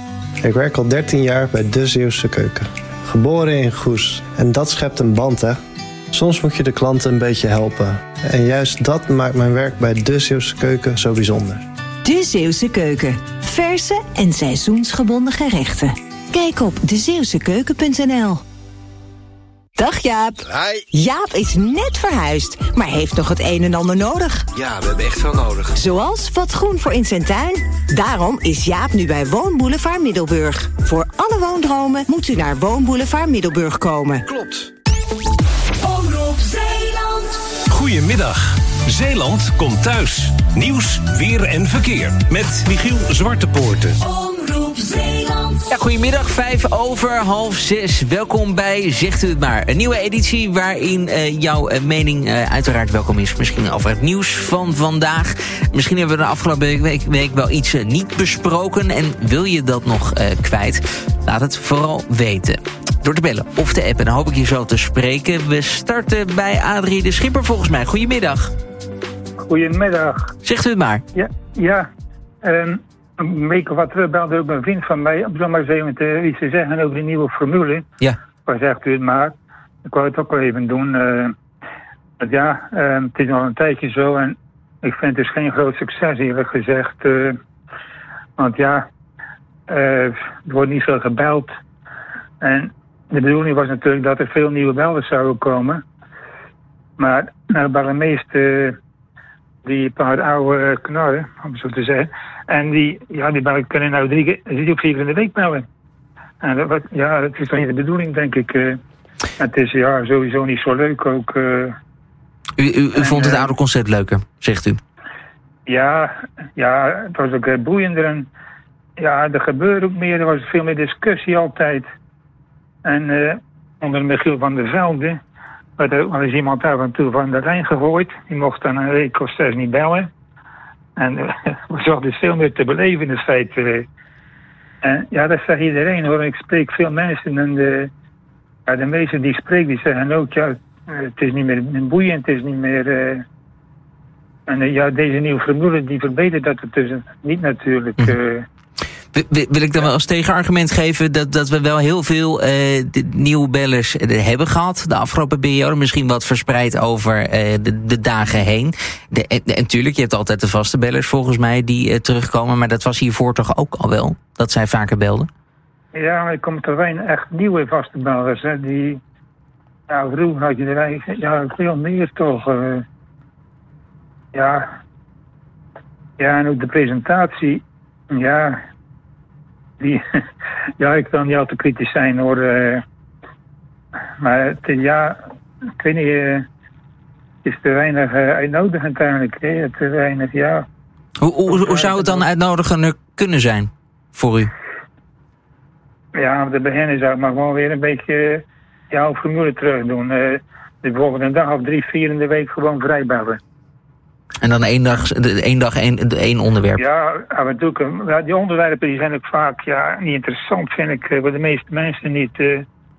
S14: Ik werk al dertien jaar bij De Zeeuwse Keuken. Geboren in Goes. En dat schept een band, hè? Soms moet je de klanten een beetje helpen. En juist dat maakt mijn werk bij De Zeeuwse Keuken zo bijzonder.
S15: De Zeeuwse Keuken. Verse en seizoensgebonden gerechten. Kijk op de zeeuwse keuken punt n l. Dag Jaap.
S16: Hi.
S15: Jaap is net verhuisd, maar heeft nog het een en ander nodig.
S16: Ja, we hebben echt veel nodig.
S15: Zoals wat groen voor in zijn tuin. Daarom is Jaap nu bij Woonboulevard Middelburg. Voor alle woondromen moet u naar Woonboulevard Middelburg komen.
S16: Klopt.
S8: Omroep Zeeland.
S9: Goedemiddag. Zeeland komt thuis. Nieuws, weer en verkeer. Met Michiel Zwartepoorten.
S8: Omroep Zeeland.
S11: Ja, goedemiddag, vijf over half zes. Welkom bij Zegt U Het Maar. Een nieuwe editie waarin uh, jouw uh, mening uh, uiteraard welkom is. Misschien over het nieuws van vandaag. Misschien hebben we de afgelopen week, week wel iets uh, niet besproken. En wil je dat nog uh, kwijt? Laat het vooral weten. Door te bellen of te appen. Dan hoop ik je zo te spreken. We starten bij Adrie de Schipper volgens mij. Goedemiddag.
S18: Goedemiddag.
S11: Zegt u het maar.
S18: Ja, ja. Um, een week of wat terug belde ook een vriend van mij. Om zo maar eens even te, iets te zeggen over die nieuwe formule.
S11: Ja.
S18: Waar zegt u het maar. Ik wou het ook wel even doen. Uh, want ja, uh, het is al een tijdje zo. En ik vind het dus geen groot succes eerlijk gezegd. Uh, want ja, uh, er wordt niet veel gebeld. En de bedoeling was natuurlijk dat er veel nieuwe belders zouden komen. Maar nou bellen meeste die paar oude knarren, om zo te zeggen. En die, ja, die bellen kunnen nou drie keer, die ook vier keer in de week bellen. En dat, wat, ja, dat is toch niet de bedoeling, denk ik. Uh, het is ja, sowieso niet zo leuk ook. Uh,
S11: u u, u en, vond het uh, oude concept leuker, zegt u?
S18: Ja, ja, het was ook uh, boeiender. En ja, er gebeurde ook meer. Er was veel meer discussie altijd. En uh, onder Michiel van der Velde werd er is iemand af en toe van de lijn gegooid. Die mocht dan een week of zes niet bellen. En uh, er zag dus veel meer te beleven in het feit. Uh, en ja, dat zegt iedereen hoor. Ik spreek veel mensen en de, ja, de meesten die spreken, die zeggen ook, ja, uh, het is niet meer boeiend, het is niet meer... Uh, en uh, ja, deze nieuwe formule die verbetert dat het dus niet natuurlijk... Uh,
S11: Wil ik dan wel als tegenargument geven dat, dat we wel heel veel uh, de nieuwe bellers uh, hebben gehad de afgelopen periode. Misschien wat verspreid over uh, de, de dagen heen. De, en, en tuurlijk, je hebt altijd de vaste bellers volgens mij die uh, terugkomen. Maar dat was hiervoor toch ook al wel, dat zij vaker belden?
S18: Ja, maar er komen toch weinig echt nieuwe vaste bellers. Hè, die, ja, vroeger had je er eigenlijk ja, veel meer toch. Uh, ja. Ja, en ook de presentatie. Ja... Die, ja, ik kan niet al te kritisch zijn hoor. Uh, maar het, ja, ik weet niet, uh, het is te weinig uh, uitnodigend eigenlijk. Hè? Te weinig, ja.
S11: Hoe, hoe, hoe zou het dan uitnodigender kunnen zijn voor u?
S18: Ja, om te beginnen zou ik maar gewoon weer een beetje uh, jouw formule terug doen. Uh, dus bijvoorbeeld een dag of drie, vier in de week gewoon vrijbellen.
S11: En dan één dag, één dag één, één onderwerp?
S18: Ja, af en toe. Ja, die onderwerpen die zijn ook vaak ja, niet interessant, vind ik. Voor de meeste mensen niet. Uh,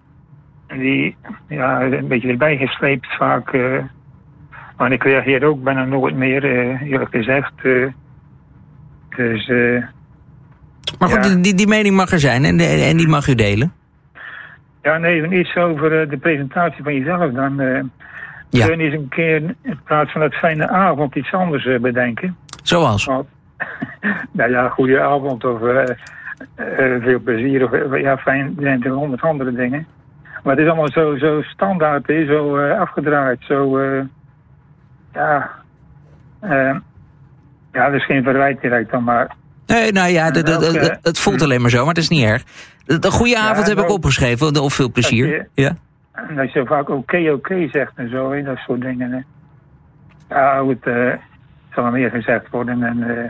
S18: die ja, een beetje erbij gesleept vaak. Uh, maar ik reageer ook bijna nooit meer, uh, eerlijk gezegd. Uh, dus... Uh,
S11: maar goed, ja. die, die mening mag er zijn en, en die mag u delen?
S18: Ja, nee, even iets over uh, de presentatie van jezelf dan... Uh, Ja. Kun je eens een keer in plaats van het fijne avond iets anders uh, bedenken?
S11: Zoals?
S18: Want, nou ja, goede avond of uh, uh, veel plezier of uh, ja, fijn, er zijn er honderd andere dingen. Maar het is allemaal zo, zo standaard, hè, zo uh, afgedraaid, zo uh, ja, uh, ja, dat is geen verwijt direct dan maar.
S11: Nee, nou ja, d- d- d- d- het voelt alleen maar zo, maar het is niet erg. De goede avond ja, heb ik opgeschreven, of veel plezier. Je, ja.
S18: En dat je vaak oké, okay, oké okay zegt en zo, hè, dat soort dingen. Hè. Ja, goed, uh, het zal er meer gezegd worden. En, uh,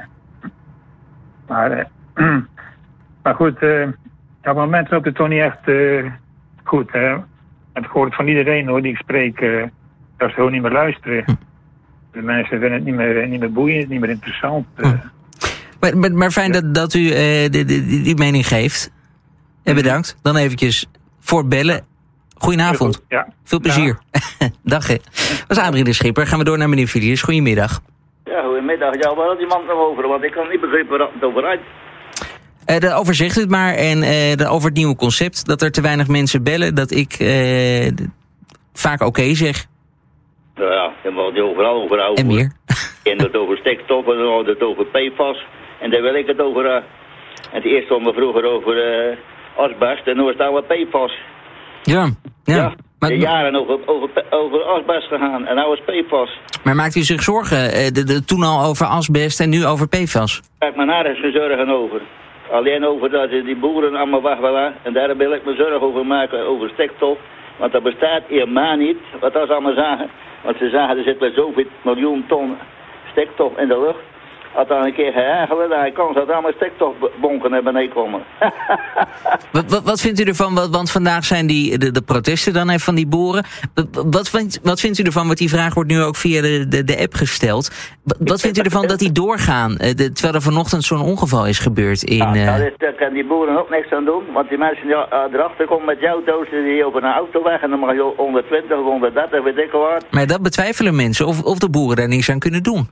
S18: maar, uh, maar goed, uh, op het moment loopt het toch niet echt uh, goed. Hè. Ik hoor het van iedereen hoor, die ik spreek, uh, dat ze gewoon niet meer luisteren. De mensen vinden het niet meer, niet meer boeiend, niet meer interessant. Uh.
S11: Maar, maar, maar fijn dat, dat u uh, die, die, die mening geeft. En bedankt. Dan eventjes voor bellen. Goedenavond.
S18: Ja.
S11: Veel plezier. Ja. Dag. Dat was Adrie de Schipper. Gaan we door naar meneer Filius. Goedemiddag.
S16: Ja, goedemiddag. Ja, waar had die man nog over? Want ik kan niet begrijpen waar het over uit.
S11: Uh, daarover zegt u het maar. En uh, over het nieuwe concept. Dat er te weinig mensen bellen. Dat ik uh, vaak oké okay zeg.
S16: Nou ja, je mag het overal over houden.
S11: En meer.
S16: En het over stikstof en dan het over P F A S. En daar wil ik het over... Uh, het eerst stond me vroeger over uh, asbest. En nu staan we P F A S.
S11: Ja, ja.
S16: ja
S11: maar,
S16: de jaren over, over, over asbest gegaan en nou is P F A S.
S11: Maar maakt u zich zorgen? De, de, toen al over asbest en nu over P F A S?
S16: Kijk, maar daar is me zorgen over. Alleen over dat die boeren allemaal weg willen. En daar wil ik me zorgen over maken, over stikstof. Want dat bestaat helemaal niet, wat dat ze allemaal zeggen. Want ze zeggen, er zit wel zoveel miljoen ton stikstof in de lucht. Als dan een keer geregeld, dan kan dat allemaal stikstofbonken naar beneden komen.
S11: wat, wat, wat vindt u ervan? Want vandaag zijn die, de, de protesten dan even van die boeren. Wat vindt, wat vindt u ervan? Want die vraag wordt nu ook via de, de, de app gesteld. Wat vindt u ervan dat die doorgaan? De, terwijl er vanochtend zo'n ongeval is gebeurd in...
S16: Ja, daar, is, daar kan die boeren ook niks aan doen. Want die mensen die erachter komen met jouw auto's, die over een auto weg. En dan mag je honderdtwintig of honderddertig, weet ik wat.
S11: Maar dat betwijfelen mensen of, of de boeren daar niks aan kunnen doen.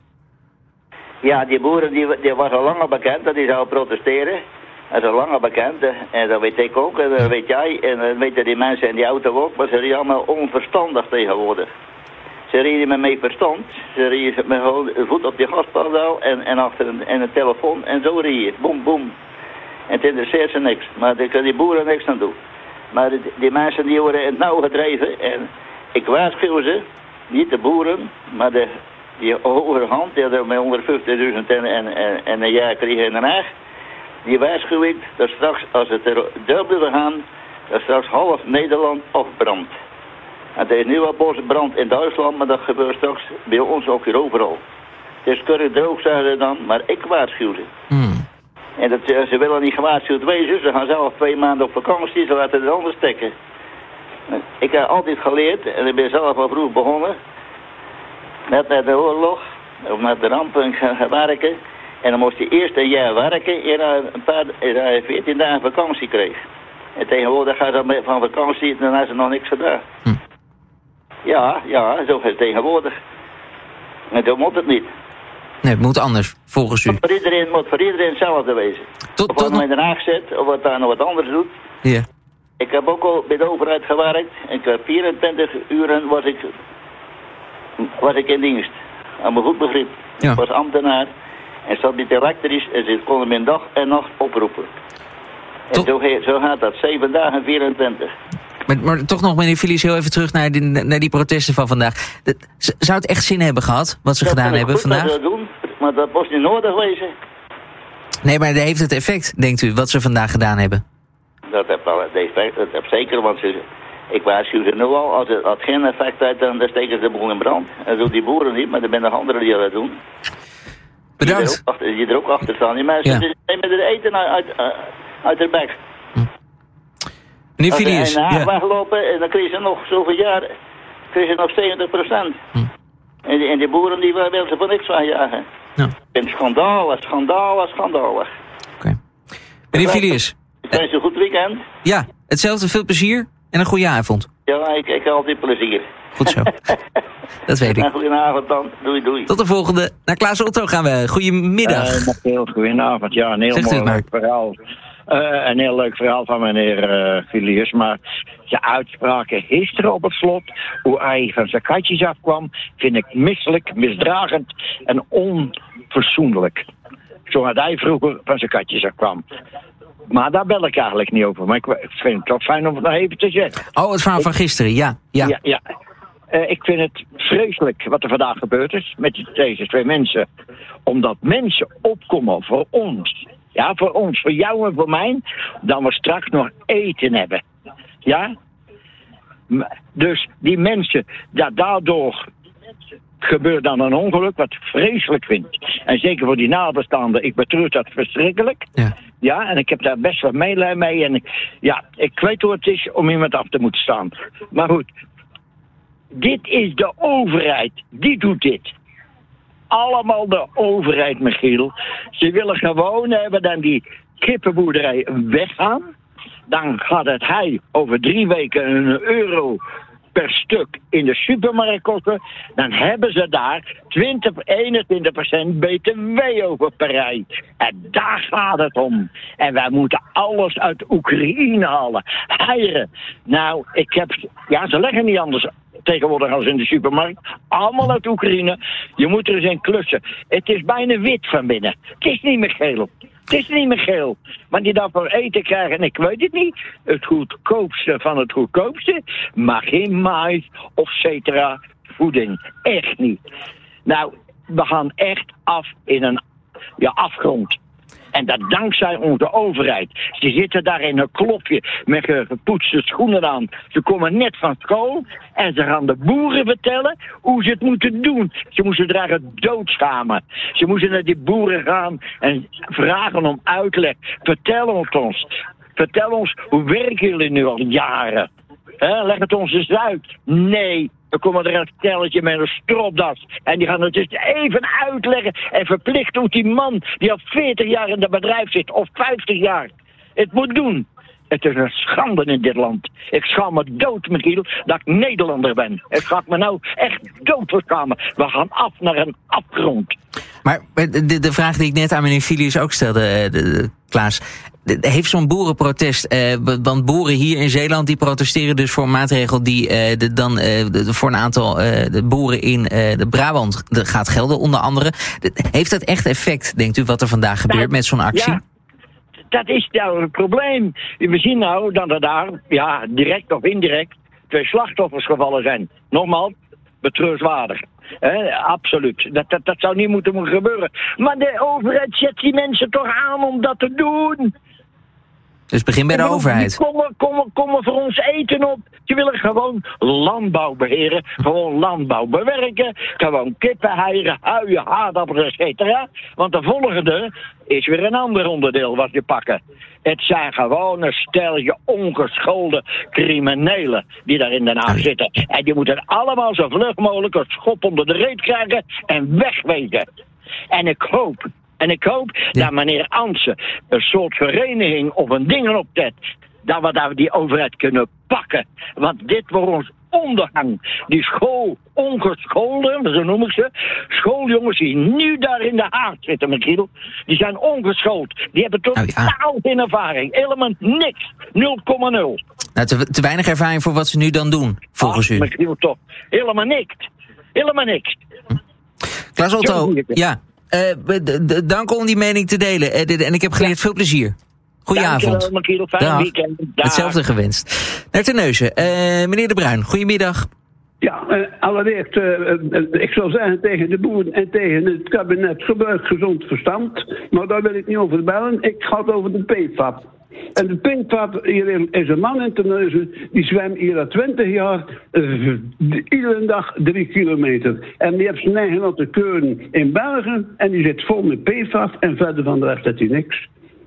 S16: Ja, die boeren die, die was al langer bekend dat die zou protesteren. Dat is al langer bekend. En dat weet ik ook, en dat weet jij. En dat weten die mensen in die auto ook. Maar ze reden allemaal onverstandig tegenwoordig. Ze reden met mee verstand. Ze reden met een voet op die gaspedaal en, en achter een, en een telefoon. En zo reden. Boem, boem. En het interesseert ze niks. Maar daar kunnen die boeren niks aan doen. Maar die, die mensen die worden in het nauw gedreven. En ik waarschuw ze. niet de boeren, maar de, die hogere hand, die hadden met honderdvijftigduizend en, en, en, en een jaar kregen in Den Haag. Die waarschuwing dat straks, als het er dubbel wil gaan, dat straks half Nederland afbrandt. En er is nu wel bosbrand in Duitsland, maar dat gebeurt straks bij ons ook weer overal. Het is keurig droog, zeggen ze dan, maar ik waarschuw ze.
S24: Hmm.
S16: En dat, ze willen niet gewaarschuwd wezen, ze gaan zelf twee maanden op vakantie, ze laten het anders stekken. Ik heb altijd geleerd, en ik ben zelf al vroeg begonnen, net na de oorlog, of met de rampen gaan werken. En dan moest je eerst een jaar werken, eer je een paar, eer je veertien dagen vakantie kreeg. En tegenwoordig gaan ze van vakantie en dan hebben ze nog niks gedaan.
S24: Hm.
S16: Ja, ja, zo is het tegenwoordig. En zo moet het niet.
S24: Nee, het moet anders, volgens u.
S16: Het moet voor iedereen, moet voor iedereen hetzelfde wezen.
S24: Tot,
S16: of wat
S24: tot
S16: men in Den Haag zit, of wat daar nog wat anders doet.
S24: Ja.
S16: Ik heb ook al bij de overheid gewerkt. Ik heb vierentwintig uren was ik, was ik in dienst. Aan mijn goed begrip.
S24: Ja.
S16: Ik was ambtenaar. En zat bij directrice en ze konden me dag en nacht oproepen. En zo, he, zo gaat dat, zeven dagen vierentwintig.
S24: Maar, maar toch nog, meneer Filius, heel even terug naar die, naar die protesten van vandaag. De, zou het echt zin hebben gehad, wat ze
S16: dat
S24: gedaan hebben
S16: goed
S24: vandaag?
S16: Dat ze dat doen, maar dat moest niet nodig wezen.
S24: Nee, maar heeft het effect, denkt u, wat ze vandaag gedaan hebben?
S16: Dat heeft wel het effect, dat heeft zeker, want ze, ik waarschuw ze nu al, als het, als het geen effect heeft, dan steken ze de boel in brand. En dat doen die boeren niet, maar er zijn nog anderen die dat doen.
S24: Bedankt.
S16: Die er ook achter, die er ook achter staan. Die mensen
S24: Ja.
S16: die nemen er eten uit, uit, uit de bek.
S24: Meneer
S16: Als
S24: Filius,
S16: ze in de
S24: ja.
S16: weglopen en dan kregen ze nog zoveel jaar, kregen ze nog zeventig procent.
S24: Hm.
S16: En, die, en die boeren die willen ze voor niks wegjagen.
S24: Ja.
S16: Ik vind het schandalig, schandalig, schandalig.
S24: Meneer Filius.
S16: Ik wens je een goed weekend.
S24: Ja, hetzelfde, veel plezier en een goede avond.
S16: Ja, ik, ik heb altijd plezier.
S24: Goed zo. Dat weet ik.
S16: En goedenavond dan. Doei, doei.
S24: Tot de volgende. Naar Klaas Otto gaan we. Goedemiddag.
S2: Uh, heel goedenavond. Ja, een heel
S24: Zegt u
S2: mooi
S24: het
S2: leuk verhaal. Uh, een heel leuk verhaal van meneer uh, Filius. Maar zijn uitspraken gisteren op het slot, hoe hij van zijn katjes afkwam, vind ik misselijk, misdragend en onverzoenlijk. Zo had hij vroeger van zijn katjes afkwam. Maar daar bel ik eigenlijk niet over. Maar ik, ik vind het toch fijn om het nog even te zeggen.
S24: Oh, het verhaal van gisteren, ja. Ja.
S2: ja, ja. Uh, ik vind het vreselijk wat er vandaag gebeurd is met die, deze twee mensen. Omdat mensen opkomen voor ons. Ja, voor ons, voor jou en voor mij. Dan we straks nog eten hebben. Ja? Dus die mensen, ja, daardoor gebeurt dan een ongeluk wat ik vreselijk vind. En zeker voor die nabestaanden, ik betreur dat verschrikkelijk.
S24: Ja.
S2: Ja, en ik heb daar best wat medelijden mee. En ik, ja, ik weet hoe het is om iemand af te moeten staan. Maar goed, dit is de overheid. Die doet dit. Allemaal de overheid, Michiel. Ze willen gewoon hebben dan die kippenboerderij weggaan. Dan gaat het hij over drie weken een euro per stuk in de supermarkt kosten. Dan hebben ze daar twintig, eenentwintig procent B T W over per rij. En daar gaat het om. En wij moeten alles uit Oekraïne halen. Eieren. Nou, ik heb... Ja, ze leggen niet anders tegenwoordig als in de supermarkt. Allemaal uit Oekraïne. Je moet er eens in klussen. Het is bijna wit van binnen. Het is niet meer geel. Het is niet meer geel. Maar die daarvoor eten krijgen, en ik weet het niet, het goedkoopste van het goedkoopste, maar geen mais of cetera voeding. Echt niet. Nou, we gaan echt af in een ja, afgrond. En dat dankzij onze overheid. Ze zitten daar in een klopje met gepoetste schoenen aan. Ze komen net van school en ze gaan de boeren vertellen hoe ze het moeten doen. Ze moeten daar doodschamen. Ze moeten naar die boeren gaan en vragen om uitleg. Vertel het ons. Vertel ons, hoe werken jullie nu al jaren? He, leg het ons eens uit. Nee. Dan komen er een stelletje met een stropdas. En die gaan het dus even uitleggen. En verplicht doet die man die al veertig jaar in het bedrijf zit. Of vijftig jaar. Het moet doen. Het is een schande in dit land. Ik schaam me dood, Michiel, dat ik Nederlander ben. Ik ga me nou echt dood voor schamen. We gaan af naar een afgrond.
S24: Maar de, de vraag die ik net aan meneer Filius ook stelde, de, de, Klaas. De, heeft zo'n boerenprotest, eh, want boeren hier in Zeeland die protesteren dus voor een maatregel die eh, de, dan eh, de, voor een aantal eh, de boeren in eh, de Brabant de, gaat gelden, onder andere. De, heeft dat echt effect, denkt u, wat er vandaag gebeurt nou, met zo'n actie?
S2: Ja. Dat is nou het probleem. We zien nou dat er daar, ja, direct of indirect, twee slachtoffers gevallen zijn. Nogmaals, betreurenswaardig. He, absoluut. Dat, dat, dat zou niet moeten gebeuren. Maar de overheid zet die mensen toch aan om dat te doen.
S11: Dus begin bij de overheid.
S2: Komen, komen, komen voor ons eten op. Ze willen gewoon landbouw beheren. Gewoon landbouw bewerken. Gewoon kippen, heieren, huien, aardappelen, et cetera. Want de volgende is weer een ander onderdeel wat je pakken. Het zijn gewoon een stelje ongeschoolde criminelen die daar in Den Haag zitten. En die moeten allemaal zo vlug mogelijk een schop onder de reet krijgen en wegwezen. En ik hoop... En ik hoop ja. dat meneer Ansen een soort vereniging of een ding opzet. Dat we daar die overheid kunnen pakken. Want dit wordt ons ondergang. Die school ongeschoolden, zo noem ik ze. Schooljongens die nu daar in de Haag zitten, Michiel. Die zijn ongeschoold. Die hebben totaal oh, ja. geen ervaring. Helemaal niks. nul komma nul.
S11: Nou, te, te weinig ervaring voor wat ze nu dan doen, volgens
S2: ah,
S11: u.
S2: Michiel, toch. Helemaal niks. Helemaal niks.
S11: Hm. Klaas Otto, ja. Uh, d- d- dank om die mening te delen. Uh, d- en ik heb geleerd, veel plezier. Goedenavond.
S2: Dag.
S11: Hetzelfde gewenst. Naar Terneuzen. Uh, meneer De Bruin, goedemiddag.
S3: Ja, uh, allereerst, uh, uh, ik zou zeggen tegen de boeren en tegen het kabinet, gebruik gezond verstand. Maar daar wil ik niet over bellen. Ik ga het over de P F A P. En de P F A P, hier is een man in Terneuzen, die zwemt hier al twintig jaar, uh, iedere dag drie kilometer. En die heeft zijn eigen laten keuren in België, en die zit vol met P F A P, en verder van de rest heeft hij niks.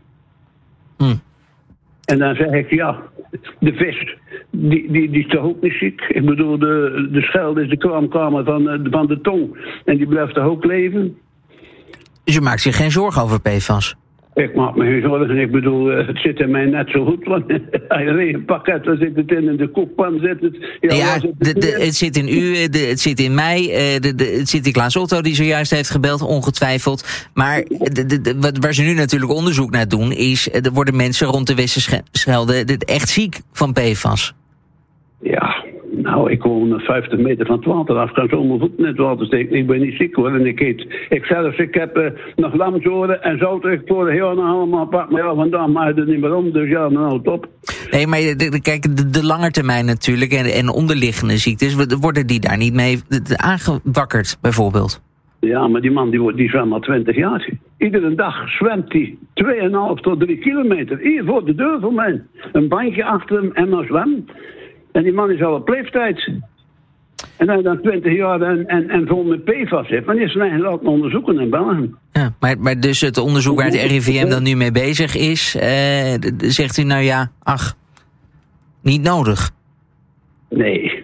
S11: Hm.
S3: En dan zeg ik, ja, de vis, die, die, die is toch ook niet ziek? Ik bedoel, de, de scheld is de kraamkamer van, van de tong, en die blijft toch ook leven?
S11: Dus u maakt zich geen zorgen over P F A S?
S3: Ik maak me geen zorgen. Ik bedoel, het zit in mij net zo goed. Want als je een pakket, dan zit het in, in de koekpan zit het. Ja,
S11: ja
S3: zit
S11: het,
S3: de,
S11: de, het zit in u, de, het zit in mij, de, de, het zit in Klaas Otto die zojuist heeft gebeld, ongetwijfeld. Maar de, de, de, wat, waar ze nu natuurlijk onderzoek naar doen, is, er worden mensen rond de Westerschelde echt ziek van P F A S.
S3: Ja, nou, ik woon vijftig meter van het water af. Ik kan zo mijn voet in het water steken. Ik ben niet ziek hoor. En ik eet. Ik zelfs, ik heb uh, nog lamsoren en zout. Ik voor heel nog allemaal apart. Maar ja, vandaag maak je er niet meer om. Dus ja, nou, top.
S11: Nee, maar de, de, kijk, de, de langetermijn natuurlijk en, en onderliggende ziektes, worden die daar niet mee aangewakkerd, bijvoorbeeld?
S3: Ja, maar die man die, wordt, die zwemt al twintig jaar. Iedere dag zwemt hij twee komma vijf tot drie kilometer. Hier voor de deur van mij. Een bankje achter hem en maar zwemmen. En die man is al op leeftijd. En hij dan twintig jaar en, en, en vol met P F A S heeft. Maar die is zijn eigen laten onderzoeken in België.
S11: Ja, maar, maar dus het onderzoek waar het R I V M dan nu mee bezig is, eh, zegt u nou ja, ach, niet nodig.
S3: Nee.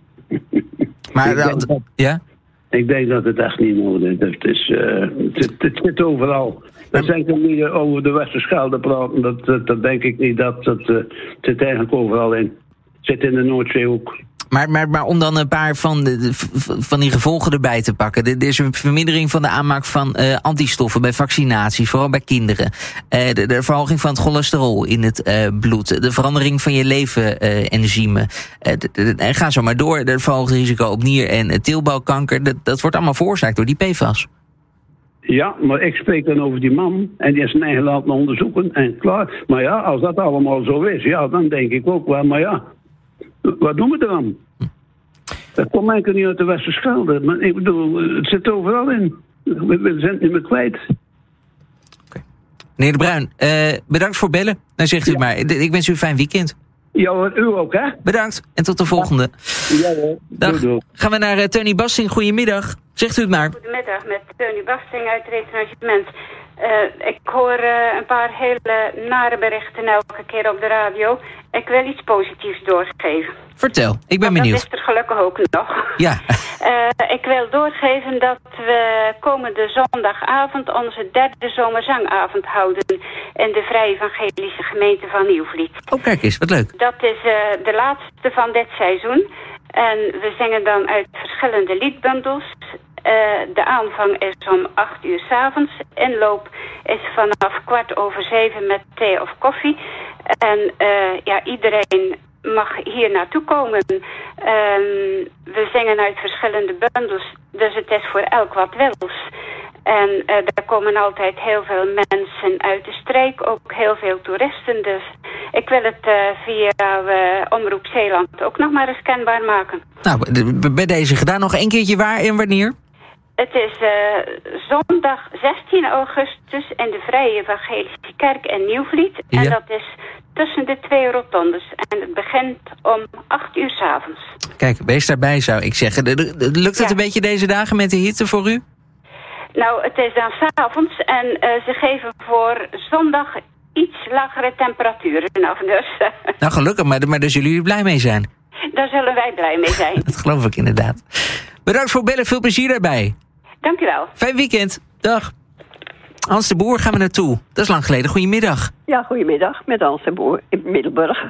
S11: Maar dat,
S3: dat,
S11: ja?
S3: Ik denk dat het echt niet nodig is. Het, is, uh, het, het zit overal. Dat denk ik niet over de Westerschelde praten. Dat, dat, dat denk ik niet. Dat, dat, uh, het zit eigenlijk overal in. Het zit in de Noordzee ook. Maar, maar, maar om dan een paar van, de, van die gevolgen erbij te pakken. Er is een vermindering van de aanmaak van uh, antistoffen bij vaccinaties, vooral bij kinderen. Uh, de, de verhoging van het cholesterol in het uh, bloed. De verandering van je levenenzymen. Uh, en ga zo maar door. Het verhoogde risico op nier- en teelbalkanker. Dat, dat wordt allemaal veroorzaakt door die P F A S. Ja, maar ik spreek dan over die man. En die is zijn eigen laten onderzoeken. En klaar. Maar ja, als dat allemaal zo is, ja, dan denk ik ook wel, maar ja. Wat doen we dan? Dat komt eigenlijk niet uit de Westerschelde. Maar ik bedoel, het zit overal in. We, we zijn het niet meer kwijt.
S11: Okay. Meneer De Bruin, uh, bedankt voor bellen. Dan zegt u ja. maar. Ik wens u een fijn weekend.
S3: Ja, u ook, hè?
S11: Bedankt. En tot de volgende.
S3: Ja, hoor.
S11: Dag. Doei, doei. Gaan we naar uh, Teunie Basting. Goedemiddag. Zegt u het maar.
S17: Goedemiddag, met Teunie Basting uit het Retranchement. Uh, ik hoor uh, een paar hele nare berichten elke keer op de radio. Ik wil iets positiefs doorgeven.
S11: Vertel, ik ben
S17: Want
S11: benieuwd.
S17: Dat is er gelukkig ook nog.
S11: Ja.
S17: uh, ik wil doorgeven dat we komende zondagavond onze derde zomerzangavond houden in de Vrije Evangelische Gemeente van Nieuwvliet.
S11: Oh, kijk eens, wat leuk.
S17: Dat is uh, de laatste van dit seizoen. En we zingen dan uit verschillende liedbundels. Uh, de aanvang is om acht uur 's avonds. Inloop is vanaf kwart over zeven met thee of koffie. En uh, ja, iedereen mag hier naartoe komen. Um, we zingen uit verschillende bundels, dus het is voor elk wat wils. En uh, er komen altijd heel veel mensen uit de streek, ook heel veel toeristen dus. Ik wil het uh, via uh, Omroep Zeeland ook nog maar eens kenbaar maken.
S11: Nou, de, bij deze gedaan. Nog één keertje waar en wanneer?
S17: Het is uh, zondag zestien augustus in de Vrije Evangelische Kerk in Nieuwvliet. Ja. En dat is tussen de twee rotondes. En het begint om acht uur 's avonds.
S11: Kijk, wees daarbij zou ik zeggen. Lukt het ja. een beetje deze dagen met de hitte voor u?
S17: Nou, het is dan 's avonds en uh, ze geven voor zondag iets lagere temperaturen af. Dus,
S11: nou, gelukkig, maar, maar daar zullen jullie blij mee zijn.
S17: Daar zullen wij blij mee zijn.
S11: Dat geloof ik inderdaad. Bedankt voor bellen, veel plezier daarbij.
S17: Dank u wel.
S11: Fijn weekend. Dag. Hans de Boer gaan we naartoe. Dat is lang geleden. Goedemiddag.
S4: Ja, goedemiddag. Met Hans de Boer in Middelburg.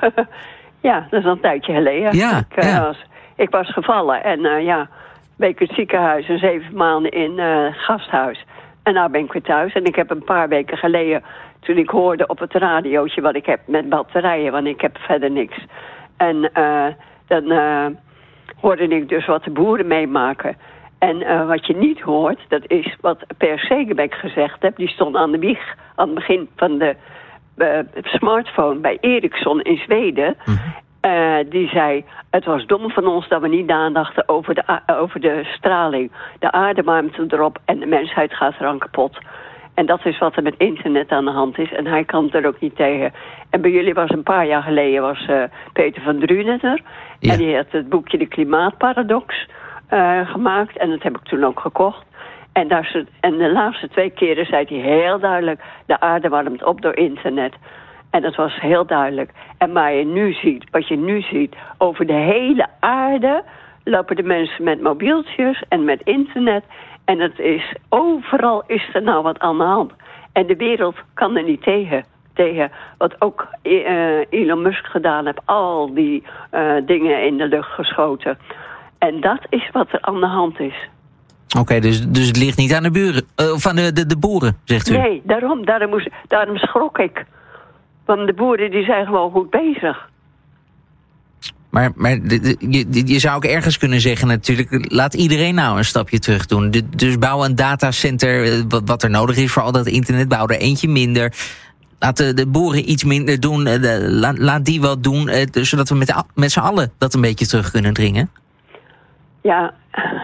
S4: Ja, dat is al een tijdje geleden.
S11: Ja,
S4: ik, uh,
S11: ja.
S4: Was, ik was gevallen en uh, ja, week in het ziekenhuis en zeven maanden in uh, gasthuis. En nou ben ik weer thuis. En ik heb een paar weken geleden, toen ik hoorde op het radiootje wat ik heb met batterijen, want ik heb verder niks. En uh, dan uh, hoorde ik dus wat de boeren meemaken. En uh, wat je niet hoort, dat is wat Per Segebeck gezegd heeft. Die stond aan de wieg aan het begin van de uh, smartphone bij Ericsson in Zweden. Mm-hmm. Uh, die zei, het was dom van ons dat we niet nadachten over de, a- over de straling. De aarde warmt erop en de mensheid gaat eraan kapot. En dat is wat er met internet aan de hand is. En hij kan er ook niet tegen. En bij jullie was een paar jaar geleden was uh, Peter van Drunen er. Ja. En die had het boekje De Klimaatparadox uh, gemaakt. En dat heb ik toen ook gekocht. En, daar is het, en de laatste twee keren zei hij heel duidelijk, de aarde warmt op door internet. En dat was heel duidelijk. En waar je nu ziet, wat je nu ziet, over de hele aarde lopen de mensen met mobieltjes en met internet. En het is, overal is er nou wat aan de hand. En de wereld kan er niet tegen. Tegen wat ook uh, Elon Musk gedaan heeft. Al die uh, dingen in de lucht geschoten. En dat is wat er aan de hand is.
S11: Oké, okay, dus, dus het ligt niet aan de buren, uh, of aan de, de, de boeren, zegt u?
S4: Nee, daarom, daarom, moest, daarom schrok ik. Want de boeren die zijn gewoon goed bezig.
S11: Maar, maar de, de, je, je zou ook ergens kunnen zeggen natuurlijk, laat iedereen nou een stapje terug doen. De, dus bouw een datacenter, wat, wat er nodig is voor al dat internet, bouw er eentje minder. Laat de, de boeren iets minder doen, de, laat, laat die wat doen, eh, zodat we met, met z'n allen dat een beetje terug kunnen dringen.
S4: Ja,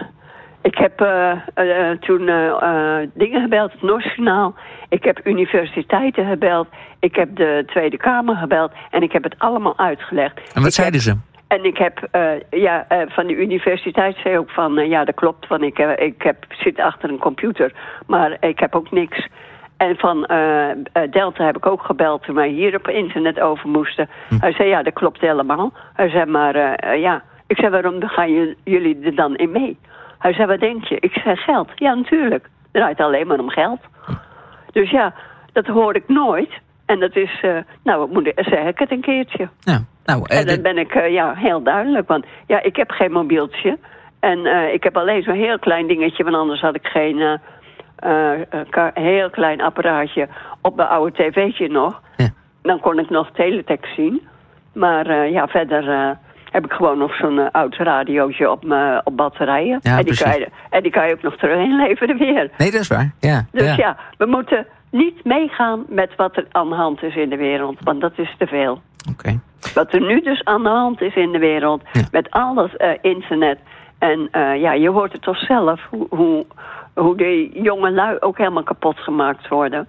S4: ik heb uh, uh, toen uh, uh, dingen gebeld, het Nationaal. Ik heb universiteiten gebeld. Ik heb de Tweede Kamer gebeld. En ik heb het allemaal uitgelegd.
S11: En wat
S4: ik
S11: zeiden
S4: heb,
S11: ze?
S4: En ik heb, uh, ja, uh, van de universiteit zei ook van, uh, ja, dat klopt. Want ik, uh, ik heb, zit achter een computer. Maar ik heb ook niks. En van uh, uh, Delta heb ik ook gebeld toen wij hier op internet over moesten. Hm. Hij zei, ja, dat klopt helemaal. Hij zei, maar uh, uh, ja. Ik zei, waarom gaan j- jullie er dan in mee? Hij zei, wat denk je? Ik zei, geld. Ja, natuurlijk. Het draait alleen maar om geld. Dus ja, dat hoor ik nooit. En dat is, uh, nou, wat moet ik, zeg ik het een keertje.
S11: Ja, nou, uh,
S4: en dan ben ik, uh, ja, heel duidelijk. Want ja, ik heb geen mobieltje. En uh, ik heb alleen zo'n heel klein dingetje, want anders had ik geen uh, uh, uh, heel klein apparaatje op mijn oude tv'tje nog. Ja. Dan kon ik nog teletext zien. Maar uh, ja, verder uh, heb ik gewoon nog zo'n uh, oud radiootje op, me, op batterijen.
S11: Ja,
S4: en, die kan je, en die kan je ook nog terug inleveren weer.
S11: Nee, dat is waar. Ja,
S4: dus
S11: ja.
S4: ja, we moeten niet meegaan met wat er aan de hand is in de wereld. Want dat is te veel.
S11: Okay.
S4: Wat er nu dus aan de hand is in de wereld, ja. met al dat uh, internet. En uh, ja, je hoort het toch zelf, hoe, hoe, hoe die jonge lui ook helemaal kapot gemaakt worden.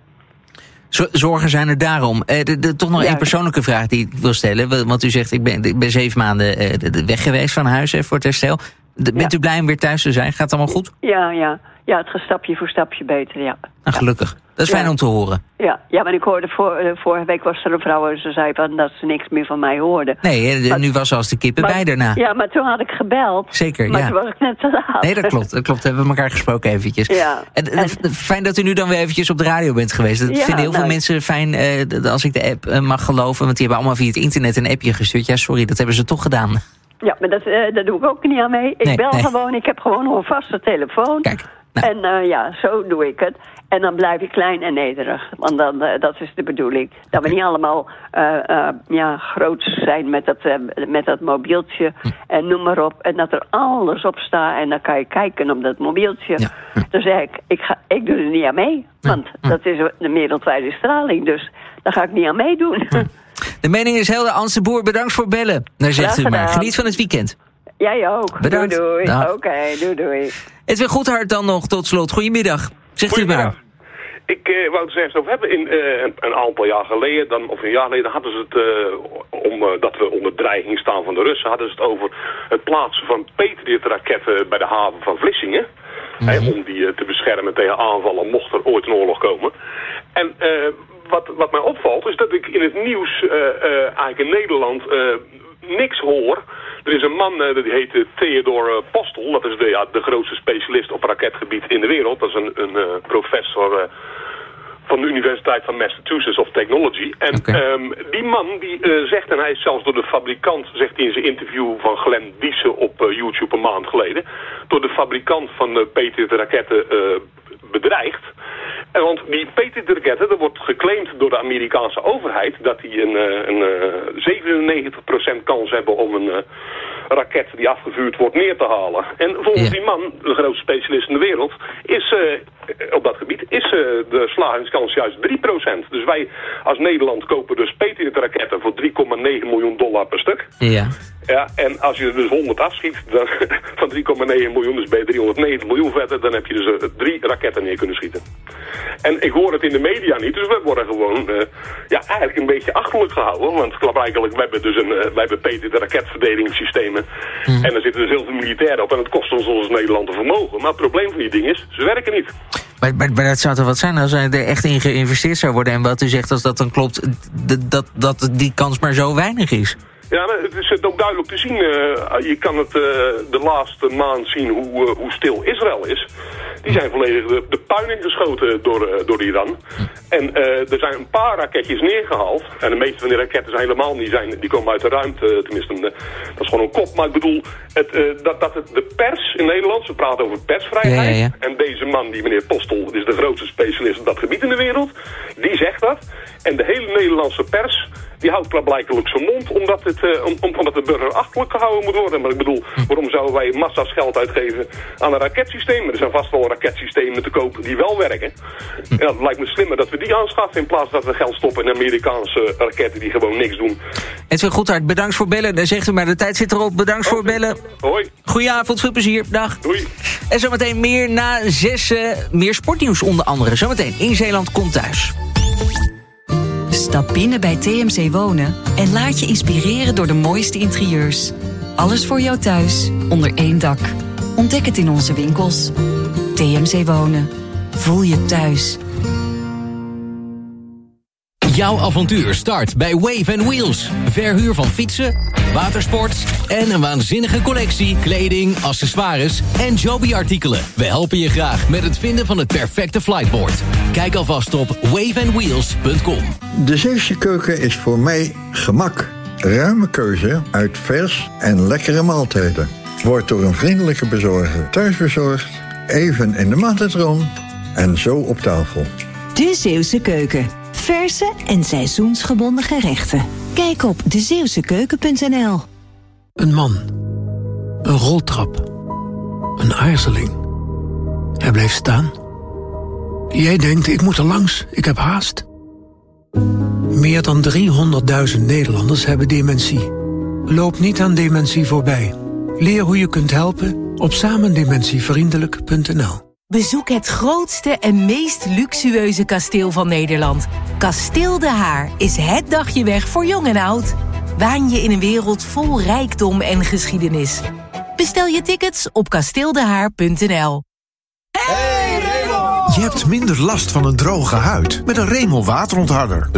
S11: Zorgen zijn er daarom. Eh, de, de, toch nog één persoonlijke vraag die ik wil stellen. Want u zegt, ik ben, ik ben zeven maanden eh, weg geweest van huis eh, voor het herstel. De, bent ja. u blij om weer thuis te zijn? Gaat het allemaal goed?
S4: Ja, ja. Ja, het gaat stapje voor stapje beter, ja.
S11: Nou, gelukkig. Dat is fijn ja. om te horen.
S4: Ja, ja, maar ik hoorde voor, uh, vorige week was er een vrouw en ze zei van dat ze niks meer van mij hoorde.
S11: Nee, de, maar, nu was ze als de kippen
S4: maar,
S11: bij daarna.
S4: Ja, maar toen had ik gebeld.
S11: Zeker,
S4: maar
S11: ja.
S4: toen was ik net te laat.
S11: Nee, dat klopt. Dat klopt. We hebben elkaar gesproken eventjes.
S4: Ja.
S11: En, en, fijn dat u nu dan weer eventjes op de radio bent geweest. Dat ja, vinden heel nou, veel mensen fijn, uh, als ik de app uh, mag geloven. Want die hebben allemaal via het internet een appje gestuurd. Ja, sorry, dat hebben ze toch gedaan.
S4: Ja, maar dat, uh, daar doe ik ook niet aan mee. Ik
S11: nee,
S4: bel
S11: nee.
S4: gewoon, ik heb gewoon een vaste telefoon.
S11: Kijk. Nou.
S4: En uh, ja, zo doe ik het. En dan blijf ik klein en nederig. Want dan, uh, dat is de bedoeling. Dat we niet allemaal uh, uh, ja, groot zijn met dat, uh, met dat mobieltje. Hm. En noem maar op. En dat er alles op staat. En dan kan je kijken op dat mobieltje. Ja. Hm. Dan zeg ik, ik, ga, ik doe er niet aan mee. Want hm. dat is de wereldwijde straling. Dus daar ga ik niet aan meedoen. Hm.
S11: De mening is helder. Ans de Boer, bedankt voor bellen. Daar zegt u maar. Geniet van het weekend.
S4: Jij ook.
S11: Bedankt.
S4: Doei, doei.
S11: Oké,
S4: okay, doei, doei.
S11: Edwin Goedhart dan nog tot slot. Goedemiddag. Zegt u maar.
S6: Ik uh, wou het eens over hebben. In, uh, een, een aantal jaar geleden, dan, of een jaar geleden, hadden ze het, uh, om, uh, dat we onder dreiging staan van de Russen, hadden ze het over het plaatsen van Patriot-raketten bij de haven van Vlissingen. Mm-hmm. Hè, om die uh, te beschermen tegen aanvallen, mocht er ooit een oorlog komen. En uh, wat, wat mij opvalt, is dat ik in het nieuws, uh, uh, eigenlijk in Nederland, uh, niks hoor. Er is een man, uh, die heet uh, Theodor uh, Postel. Dat is de, ja, de grootste specialist op raketgebied in de wereld. Dat is een, een uh, professor uh, van de Universiteit van Massachusetts of Technology. En okay. um, die man die uh, zegt, en hij is zelfs door de fabrikant, zegt hij in zijn interview van Glenn Diesen op uh, YouTube een maand geleden, door de fabrikant van de Patriot-raketten uh, bedreigd. En want die Patriot-raketten, er wordt geclaimd door de Amerikaanse overheid dat die een, een, een zevenennegentig procent kans hebben om een uh, raket die afgevuurd wordt neer te halen. En volgens ja. die man, de grootste specialist in de wereld, is uh, op dat gebied is uh, de slagingskans juist drie procent. Dus wij als Nederland kopen dus Patriot-raketten voor drie komma negen miljoen dollar per stuk.
S11: Ja.
S6: Ja, en als je er dus honderd afschiet, dan, van drie komma negen miljoen, dus bij driehonderdnegentig miljoen verder, dan heb je dus uh, drie raketten neer kunnen schieten. En ik hoor het in de media niet, dus we worden gewoon uh, ja, eigenlijk een beetje achterlijk gehouden. Want eigenlijk, we hebben dus een, uh, wij hebben Patriot raketverdedigingssystemen. Hmm. En er zitten dus heel veel militairen op en het kost ons als Nederland een vermogen. Maar het probleem van die dingen is, ze werken niet.
S11: Maar, maar, maar dat zou toch wat zijn als er echt in geïnvesteerd zou worden. En wat u zegt, als dat dan klopt, d- dat, dat die kans maar zo weinig is.
S6: Ja, het is ook duidelijk te zien. Uh, je kan het uh, de laatste maand zien hoe, uh, hoe stil Israël is. Die zijn volledig de, de puin ingeschoten door, uh, door Iran. En uh, er zijn een paar raketjes neergehaald. En de meeste van die raketten zijn helemaal niet, zijn, die komen uit de ruimte. Tenminste, uh, dat is gewoon een kop. Maar ik bedoel, het, uh, dat, dat het, de pers in Nederland, ze praten over persvrijheid. Ja, ja, ja. En deze man, die meneer Postel, is de grootste specialist op dat gebied in de wereld. Die zegt dat. En de hele Nederlandse pers, die houdt klaarblijkelijk zijn mond, omdat, het, uh, om, omdat de burger achterlijk gehouden moet worden. Maar ik bedoel, waarom zouden wij massa's geld uitgeven aan een raketsysteem? Er zijn vast wel raketsystemen te kopen die wel werken. Ja, het lijkt me slimmer dat we die aanschaffen in plaats dat we geld stoppen in Amerikaanse raketten die gewoon niks doen.
S11: Edwin Goedhart, bedankt voor bellen. Dan zegt u maar, de tijd zit erop. Bedankt okay. voor bellen.
S6: Hoi.
S11: Goedenavond, veel plezier. Dag.
S6: Doei.
S11: En zometeen meer na zessen, meer sportnieuws onder andere. Zometeen in Zeeland komt thuis.
S10: Stap binnen bij T M C Wonen en laat je inspireren door de mooiste interieurs. Alles voor jou thuis, onder één dak. Ontdek het in onze winkels. T M C Wonen. Voel je thuis.
S5: Jouw avontuur start bij Wave and Wheels. Verhuur van fietsen, watersports en een waanzinnige collectie kleding, accessoires en Joby-artikelen. We helpen je graag met het vinden van het perfecte flightboard. Kijk alvast op wave and wheels punt com.
S19: De Zeeuwse keuken is voor mij gemak. Ruime keuze uit vers en lekkere maaltijden. Wordt door een vriendelijke bezorger thuisbezorgd, even in de magnetron en zo op tafel.
S15: De Zeeuwse keuken. Verse en seizoensgebonden gerechten. Kijk op de zeeuwse keuken punt n l.
S21: Een man. Een roltrap. Een aarzeling. Hij blijft staan. Jij denkt, ik moet er langs, ik heb haast. Meer dan driehonderdduizend Nederlanders hebben dementie. Loop niet aan dementie voorbij. Leer hoe je kunt helpen op samendementievriendelijk punt n l.
S22: Bezoek het grootste en meest luxueuze kasteel van Nederland. Kasteel De Haar is het dagje weg voor jong en oud. Waan je in een wereld vol rijkdom en geschiedenis. Bestel je tickets op kasteeldehaar punt n l.
S23: Je hebt minder last van een droge huid met een Remel waterontharder.